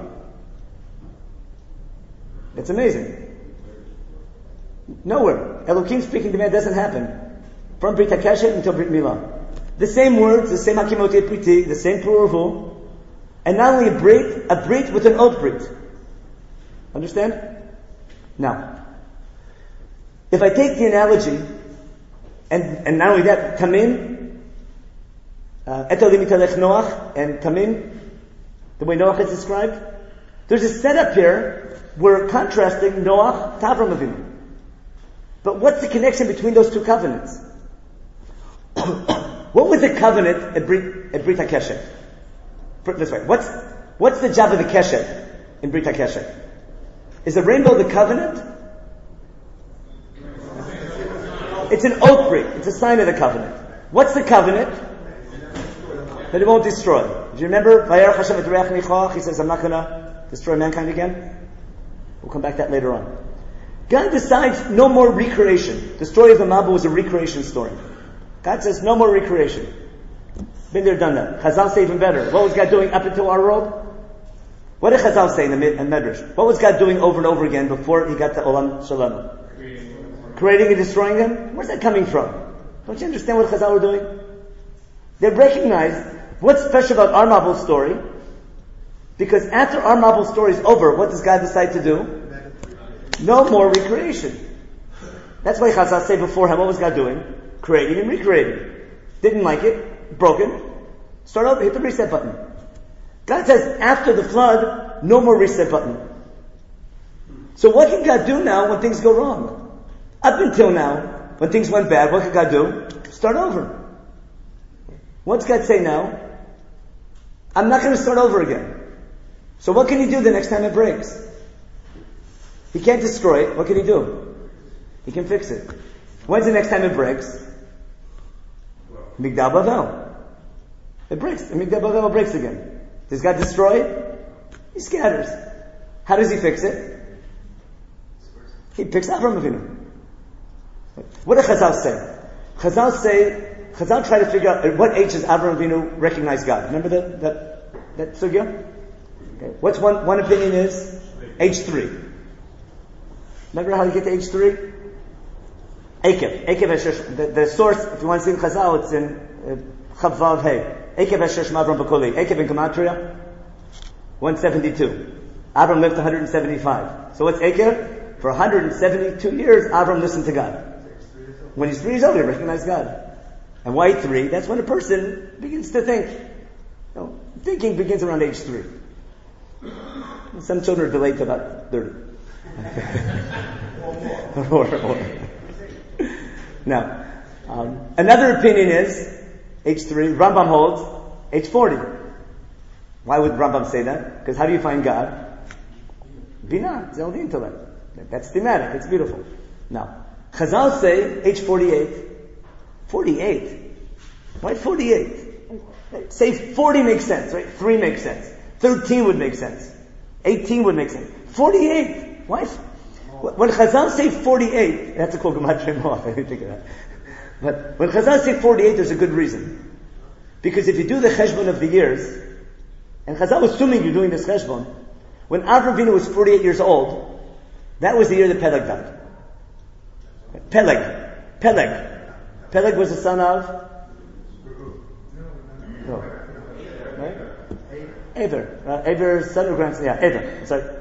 It's amazing. Nowhere. Elokim speaking to man doesn't happen from Brit HaKeshet until Brit Milah. The same words, the same Hakimoti et Briti, the same Pururvu, and not only a Brit, a Brit with an oath Brit. Understand? Now, if I take the analogy, and, and not only that, Tamin, Etolim Italech Noach, and Tamin, the way Noach is described, there's a setup here, we're contrasting Noach to Avram Avinu. But what's the connection between those two covenants? What was the covenant at Brit, at Brit HaKeshet? Put it this way. What's, what's the job of the Keshet in Brit HaKeshet? Is the rainbow the covenant? It's an oath brit. It's a sign of the covenant. What's the covenant? That it won't destroy. Do you remember? Vayarach Hashem et reach nichoach. He says, I'm not going to destroy mankind again. We'll come back to that later on. God decides no more recreation. The story of the Mabul was a recreation story. God says no more recreation. Been there, done that. Chazal say even better. What was God doing up until our world? What did Chazal say in the Medrash? What was God doing over and over again before He got to Olam Shalom? Creating, Creating and destroying them? Where's that coming from? Don't you understand what Chazal were doing? They recognized what's special about our Mabul story. Because after our Mabul story is over, what does God decide to do? No more recreation. That's why Chazal say beforehand, what was God doing? Creating and recreating. Didn't like it, broken. Start over, hit the reset button. God says after the flood, no more reset button. So what can God do now when things go wrong? Up until now, when things went bad, what could God do? Start over. What's God say now? I'm not going to start over again. So what can He do the next time it breaks? He can't destroy it. What can He do? He can fix it. When's the next time it breaks? Migdal Bavel. It breaks. And Migdal Bavel breaks again. Does God destroy it? He scatters. How does He fix it? He picks Avram Avinu. What did Chazal say? Chazal say, Chazal try to figure out at what age does Avram Avinu recognize God. Remember that that that sugya? Okay. What's one one opinion is? Age three. Remember how you get to age three? Ekev. Ekev Hashesh. The, the source, if you want to see in Chazal, it's in Chav Vav Hey. Ekev Hashesh Mavram B'Koli. Ekev in Gematria, one seventy-two. Avram lived one hundred seventy-five. So what's Ekev? For one hundred seventy-two years, Avram listened to God. When he's three years old, he recognized God. And why three? That's when a person begins to think. You know, thinking begins around age three. Some children are delayed to about thirty. or, or. Now, um, another opinion is, H three, Rambam holds, H forty. Why would Rambam say that? Because how do you find God? Binah, it's only intellect. That's thematic, it's beautiful. Now, Chazal say, H forty-eight. forty-eight? Why forty-eight? Say forty makes sense, right? three makes sense. thirteen would make sense. eighteen would make sense. forty-eight? Why? When Chazal say forty-eight, that's a called Gematria Moach, I didn't think of that. But when Chazal say forty-eight, there's a good reason. Because if you do the cheshbon of the years, and Chazal assuming you're doing this cheshbon, when Avraham Avinu was forty-eight years old, that was the year that Peleg died. Peleg. Peleg. Peleg was the son of? No. Right? Eber. Uh, Eber's son or grandson? Yeah, Eber. Sorry.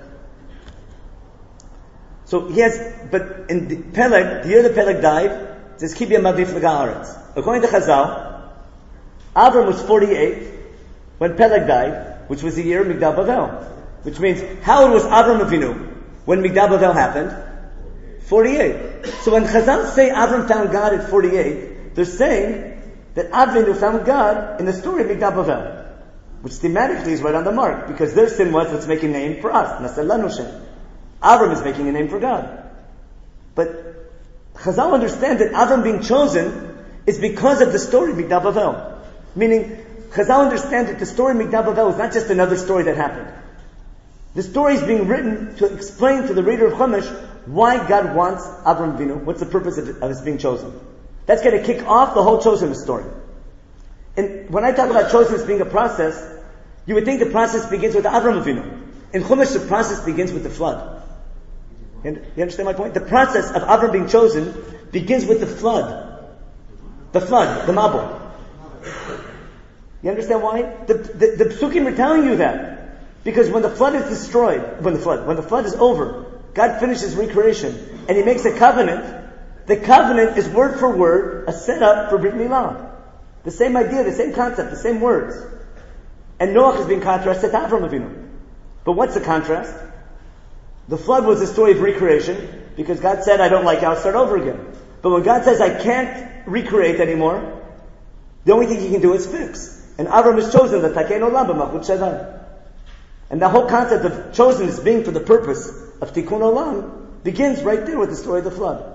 So he has, but in the Peleg, the year that Peleg died, it says, Kibya Mavif L'Ga'aretz. According to Chazal, Avram was forty-eight when Peleg died, which was the year of Migdal Bavel. Which means, how old was Avram Avinu when Migdal Bavel happened? forty-eight. So when Chazal say Avram found God at forty-eight, they're saying that Avinu found God in the story of Migdal Bavel, which thematically is right on the mark, because their sin was, let's make a name for us. Naseh lanu shem. Avram is making a name for God. But Chazal understand that Avram being chosen is because of the story of Migdal Bavel. Meaning, Chazal understand that the story of Migdal Bavel is not just another story that happened. The story is being written to explain to the reader of Chumash why God wants Avram Avinu, what's the purpose of, it, of his being chosen. That's going to kick off the whole chosen story. And when I talk about chosen as being a process, you would think the process begins with Avram Avinu. In Chumash, the process begins with the flood. You understand my point? The process of Avram being chosen begins with the flood. The flood, the Mabul. You understand why? The, the, the Psukim are telling you that. Because when the flood is destroyed, when the flood, when the flood is over, God finishes recreation, and He makes a covenant. The covenant is word for word a setup for Brit Milah. The same idea, the same concept, the same words. And Noach is being contrasted to Avram Avinu. But what's the contrast? The flood was the story of recreation, because God said, I don't like it, I'll start over again. But when God says, I can't recreate anymore, the only thing He can do is fix. And Avram is chosen, the Takein Olam b'Malchut Shaddai. And the whole concept of chosen as being for the purpose of Tikkun Olam begins right there with the story of the flood.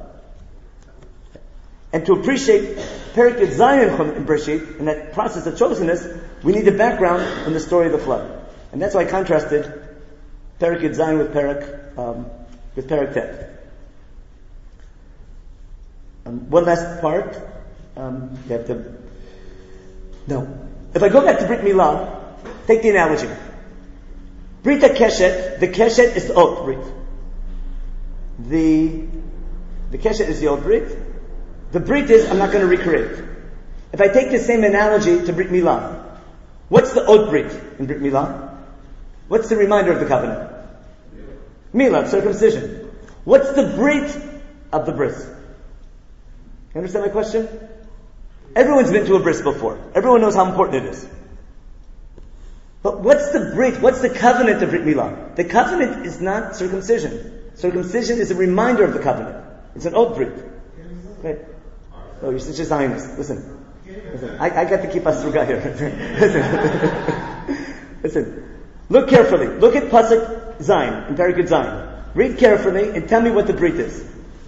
And to appreciate Perek Yud Zayin in Bereshit, in that process of chosenness, we need the background from the story of the flood. And that's why I contrasted Perek Yud Zayin with Perek, um, with Perek Tet. Um, one last part. Um, you have to, no. If I go back to Brit Milah, take the analogy. Brit HaKeshet, the Keshet is the oath Brit. The, the Keshet is the oath Brit. The Brit is, I'm not going to recreate. If I take the same analogy to Brit Milah, what's the oath Brit in Brit Milah? What's the reminder of the covenant? Milah, circumcision. What's the Brit of the bris? You understand my question? Everyone's been to a bris before. Everyone knows how important it is. But what's the Brit? What's the covenant of Brit Milah? The covenant is not circumcision. Circumcision is a reminder of the covenant. It's an oath Brit. Okay? Oh, you're such a Zionist. Listen. Listen. I, I got to keep us through here. Listen. Listen. Look carefully. Look at Pasuk Zayin, in Perek Yud Zayin. Read carefully and tell me what the Brit is.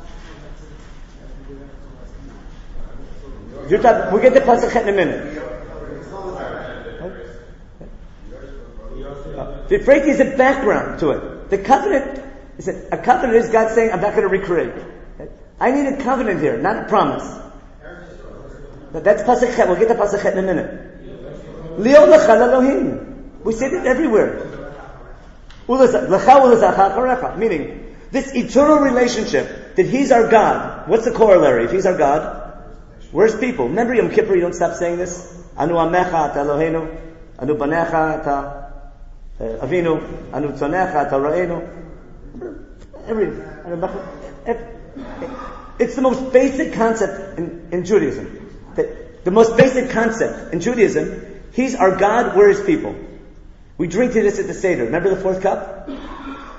You're talking, we'll get to Pasuk Chet in a minute. The Brit is a background to it. The covenant, listen, a covenant is God saying, I'm not going to recreate. I need a covenant here, not a promise. But that's Pasuk Chet. We'll get to Pasuk Chet in a minute. Leo l'chal Elohim. We say that everywhere. Meaning, this eternal relationship that He's our God. What's the corollary? If He's our God, where's people? Remember Yom Kippur, you don't stop saying this? Anu amecha ta Eloheinu, anu banecha ta Avinu, anu tzonecha ta Ra'enu. Every, it's the most basic concept in, in Judaism. The, the most basic concept in Judaism, He's our God, we're His people. We drink to this at the Seder. Remember the fourth cup?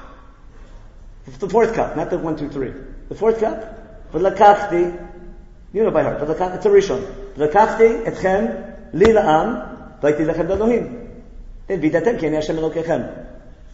The fourth cup, not the one, two, three. The fourth cup? V'lakachti You know by heart. It's a Rishon. V'lakachti etchem li la'am v'ayti lechem l'Elohim. V'yidatem ki ani Hashem Elokechem.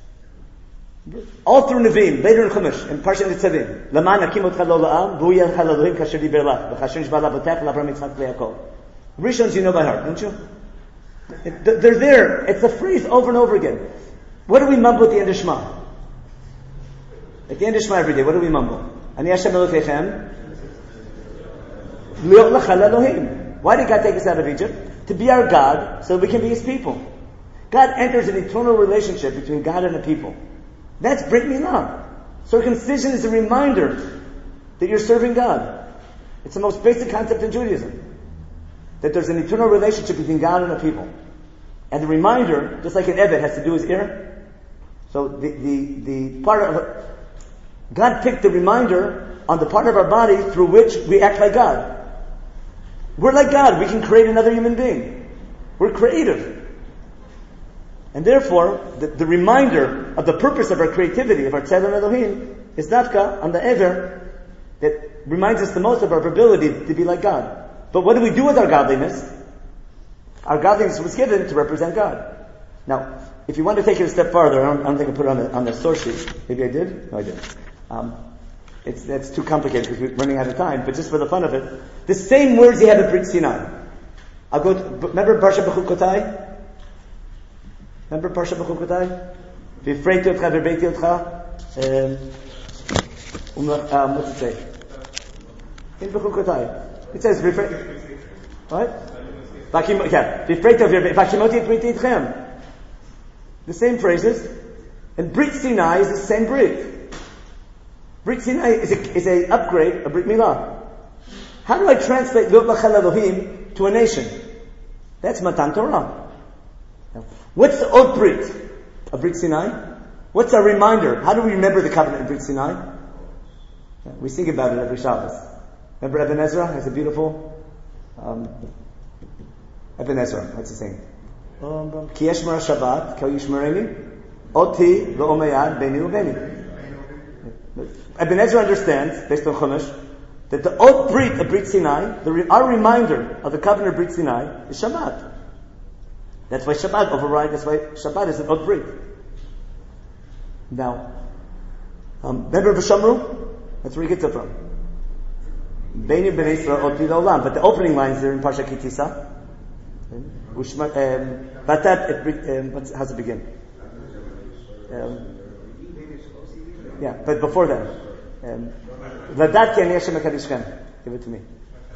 All through Nevi'im, later in Chumash, in Parshat Nitzavim. L'man hakim otcha lo la'am v'hu yelcha l'Elohim kasher diber lach v'chasher nishba l'avotech l'Avraham Yitzchak v'Yaakov. Rishons you know by heart, don't you? They're there. It's a phrase over and over again. What do we mumble at the end of Shema? At the end of Shema every day, what do we mumble? Ani Hashem Elokechem liot l'cha l'Elohim. Why did God take us out of Egypt? To be our God, so we can be His people. God enters an eternal relationship between God and a people. That's Brit Milah. Circumcision is a reminder that you're serving God. It's the most basic concept in Judaism. That there's an eternal relationship between God and a people. And the reminder, just like an Eved has to do his ear, so the, the, the part of, God picked the reminder on the part of our body through which we act like God. We're like God. We can create another human being. We're creative. And therefore, the, the reminder of the purpose of our creativity, of our Tzelem Elohim, is Dafka on the Ever that reminds us the most of our ability to be like God. But what do we do with our godliness? Our godliness was given to represent God. Now, if you want to take it a step farther, I don't, I don't think I put it on the, on the source sheet. Maybe I did? No, I didn't. Um, it's, that's too complicated because we're running out of time, but just for the fun of it, the same words he had in Brit Sinai. I'll go to, remember Parsha Bechukotai? Remember Parsha Bechukotai? V'ifreiti otcha v'beiti otcha. Um, what's it say? In Bechukotai. It says, V'ifreiti. What? Yeah. V'ifreiti v'achimoti priti itchem. The same phrases. And Brit Sinai is the same Brit. Brit Sinai is a, is a upgrade of Brit Milah. How do I translate Liot L'cha L'Elohim to a nation? That's Matan Torah. What's the Od Brit of Brit Sinai? What's our reminder? How do we remember the covenant of Brit Sinai? We sing about it every Shabbos. Remember Eben Ezra has a beautiful um, Eben Ezra. What's he saying? Ki yeshmer Shabbat, kol yishmereni, oti v'omeyad beni u'beni. Eben Ezra understands, based on Chumash, that the Od Brit of Brit Sinai, the, our reminder of the covenant of Brit Sinai, is Shabbat. That's why Shabbat overrides, that's why Shabbat is an Od Brit. Now, um, remember V'shamru? That's where he gets it from. Beini b'nei Yisrael od olam. But the opening lines there in Parsha Kitisa. Vatat, um, what's, how's it begin? Um, yeah, but before that. Vadat ki ani Hashem HaKadishchem. Give it to me.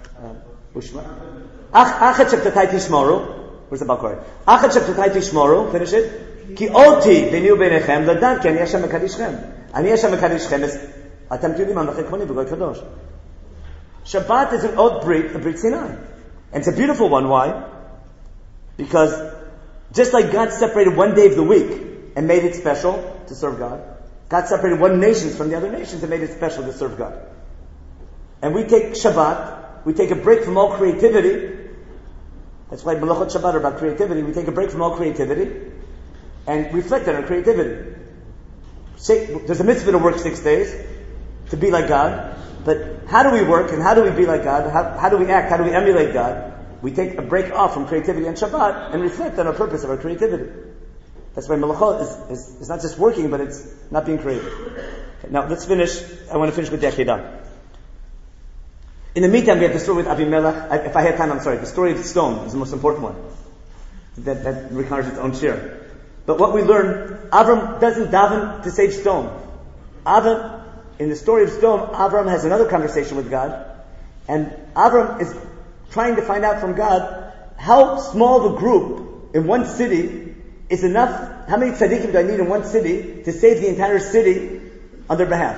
Ach achat shebtatai tishmoru. Where's the Balkori? Achat shebtatai tishmoru. Finish it. Ki oti b'ni u'beinechem. Vadat ki ani Hashem HaKadishchem. Ani Hashem HaKadishchem is Atam Yudim Amachet Koni B'Goy Kadosh. Shabbat is an Od Brit, a Brit Sinai. And it's a beautiful one. Why? Because just like God separated one day of the week and made it special to serve God, God separated one nation from the other nations and made it special to serve God. And we take Shabbat, we take a break from all creativity. That's why Melachot Shabbat are about creativity. We take a break from all creativity and reflect on our creativity. There's a mitzvah to work six days, to be like God. But how do we work and how do we be like God? How, how do we act? How do we emulate God? We take a break off from creativity on Shabbat and reflect on our purpose of our creativity. That's why Melachot is, is, is not just working, but it's not being creative. Now, let's finish. I want to finish with the Akedah. In the meantime, we have the story with Abimelech. If I had time, I'm sorry. The story of the stone is the most important one. That, that requires its own share. But what we learn, Avram doesn't daven to save stone. Avram, in the story of stone, Avram has another conversation with God. And Avram is trying to find out from God how small of a group in one city is enough. How many tzaddikim do I need in one city to save the entire city on their behalf?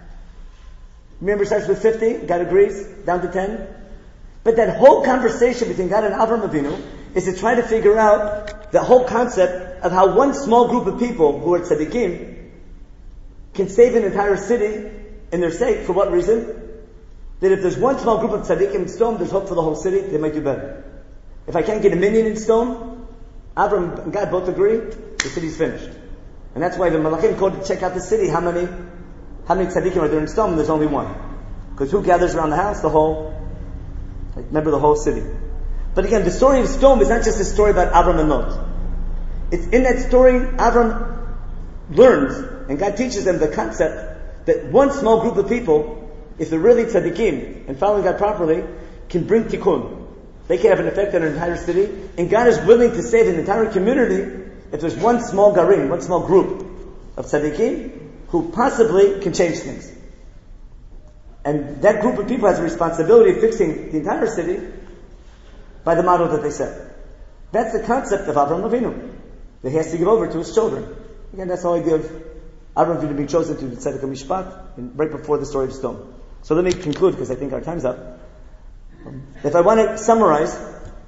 Remember, it starts with fifty. God agrees, down to ten. But that whole conversation between God and Avram Avinu is to try to figure out the whole concept of how one small group of people who are tzaddikim can save an entire city in their sake. For what reason? That if there's one small group of tzaddikim in stone, there's hope for the whole city. They might do better. If I can't get a million in stone, Avram and God both agree, the city's finished. And that's why the Malachim go to check out the city. How many, how many tzaddikim are there in stone? And there's only one. Because who gathers around the house? The whole, Like, remember the whole city. But again, the story of Sodom is not just a story about Avram and Lot. It's in that story, Avram learns, and God teaches them the concept that one small group of people, if they're really tzaddikim and following God properly, can bring tikkun. They can have an effect on an entire city, and God is willing to save an entire community if there's one small garim, one small group of tzaddikim who possibly can change things. And that group of people has a responsibility of fixing the entire city by the model that they set. That's the concept of Avraham Avinu, that he has to give over to his children. Again, that's how I give Avraham Avinu being chosen to the Tzedek HaMishpat, right before the story of Sodom. So let me conclude, because I think our time's up. Um, if I want to summarize,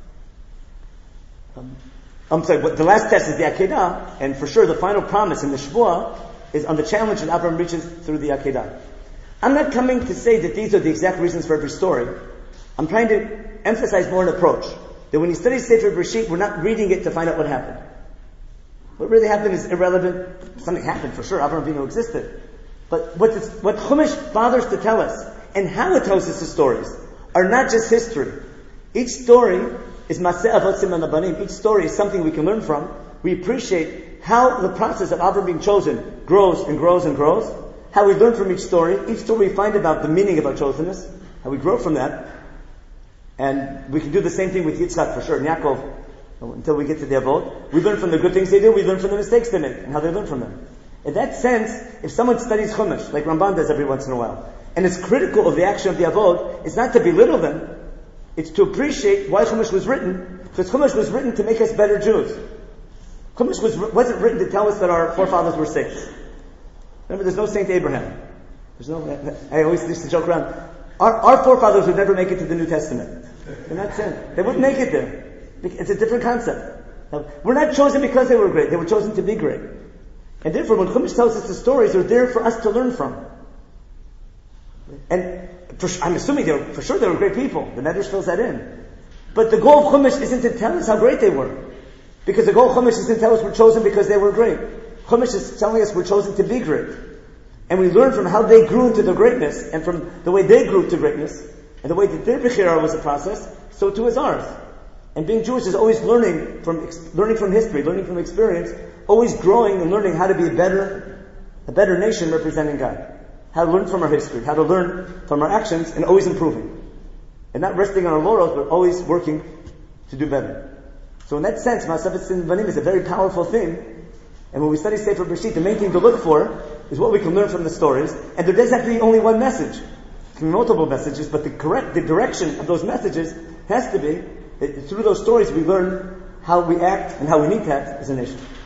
um, I'm sorry, what, the last test is the Akedah, and for sure the final promise in the Shvuah is on the challenge that Avraham reaches through the Akedah. I'm not coming to say that these are the exact reasons for every story. I'm trying to emphasize more an approach. That when you study Sefer Bereshit, we're not reading it to find out what happened. What really happened is irrelevant. Something happened for sure. Avraham Avinu existed. But what, this, what Chumash bothers to tell us, and how it tells us the stories, are not just history. Each story is Maseh Avot Siman Abanim. Each story is something we can learn from. We appreciate how the process of Avraham being chosen grows and grows and grows. How we learn from each story. Each story we find about the meaning of our chosenness. How we grow from that. And we can do the same thing with Yitzchak for sure, and Yaakov, until we get to the Avot. We learn from the good things they do, we learn from the mistakes they make, and how they learn from them. In that sense, if someone studies Chumash, like Ramban does every once in a while, and is critical of the action of the Avot, it's not to belittle them, it's to appreciate why Chumash was written, because Chumash was written to make us better Jews. Chumash was, wasn't written to tell us that our forefathers were saints. Remember, there's no Saint Abraham. There's no, I always used to joke around, our, our forefathers would never make it to the New Testament. They're not sin. They wouldn't make it there. It's a different concept. Now, we're not chosen because they were great. They were chosen to be great. And therefore, when Chumash tells us the stories, they're there for us to learn from. And for, I'm assuming they were, for sure they were great people. The Medrash fills that in. But the goal of Chumash isn't to tell us how great they were. Because the goal of Chumash isn't to tell us we're chosen because they were great. Chumash is telling us we're chosen to be great. And we learn from how they grew into their greatness, and from the way they grew to greatness, and the way that their Bechira was a process, so too is ours. And being Jewish is always learning from learning from history, learning from experience, always growing and learning how to be a better, a better nation representing God. How to learn from our history, how to learn from our actions, and always improving. And not resting on our laurels, but always working to do better. So in that sense, Ma'aseh Banim is a very powerful thing. And when we study Sefer Bereshit, the main thing to look for is what we can learn from the stories. And there doesn't have to be only one message. It can be multiple messages, but the correct, the direction of those messages has to be that through those stories we learn how we act and how we need to act as a nation.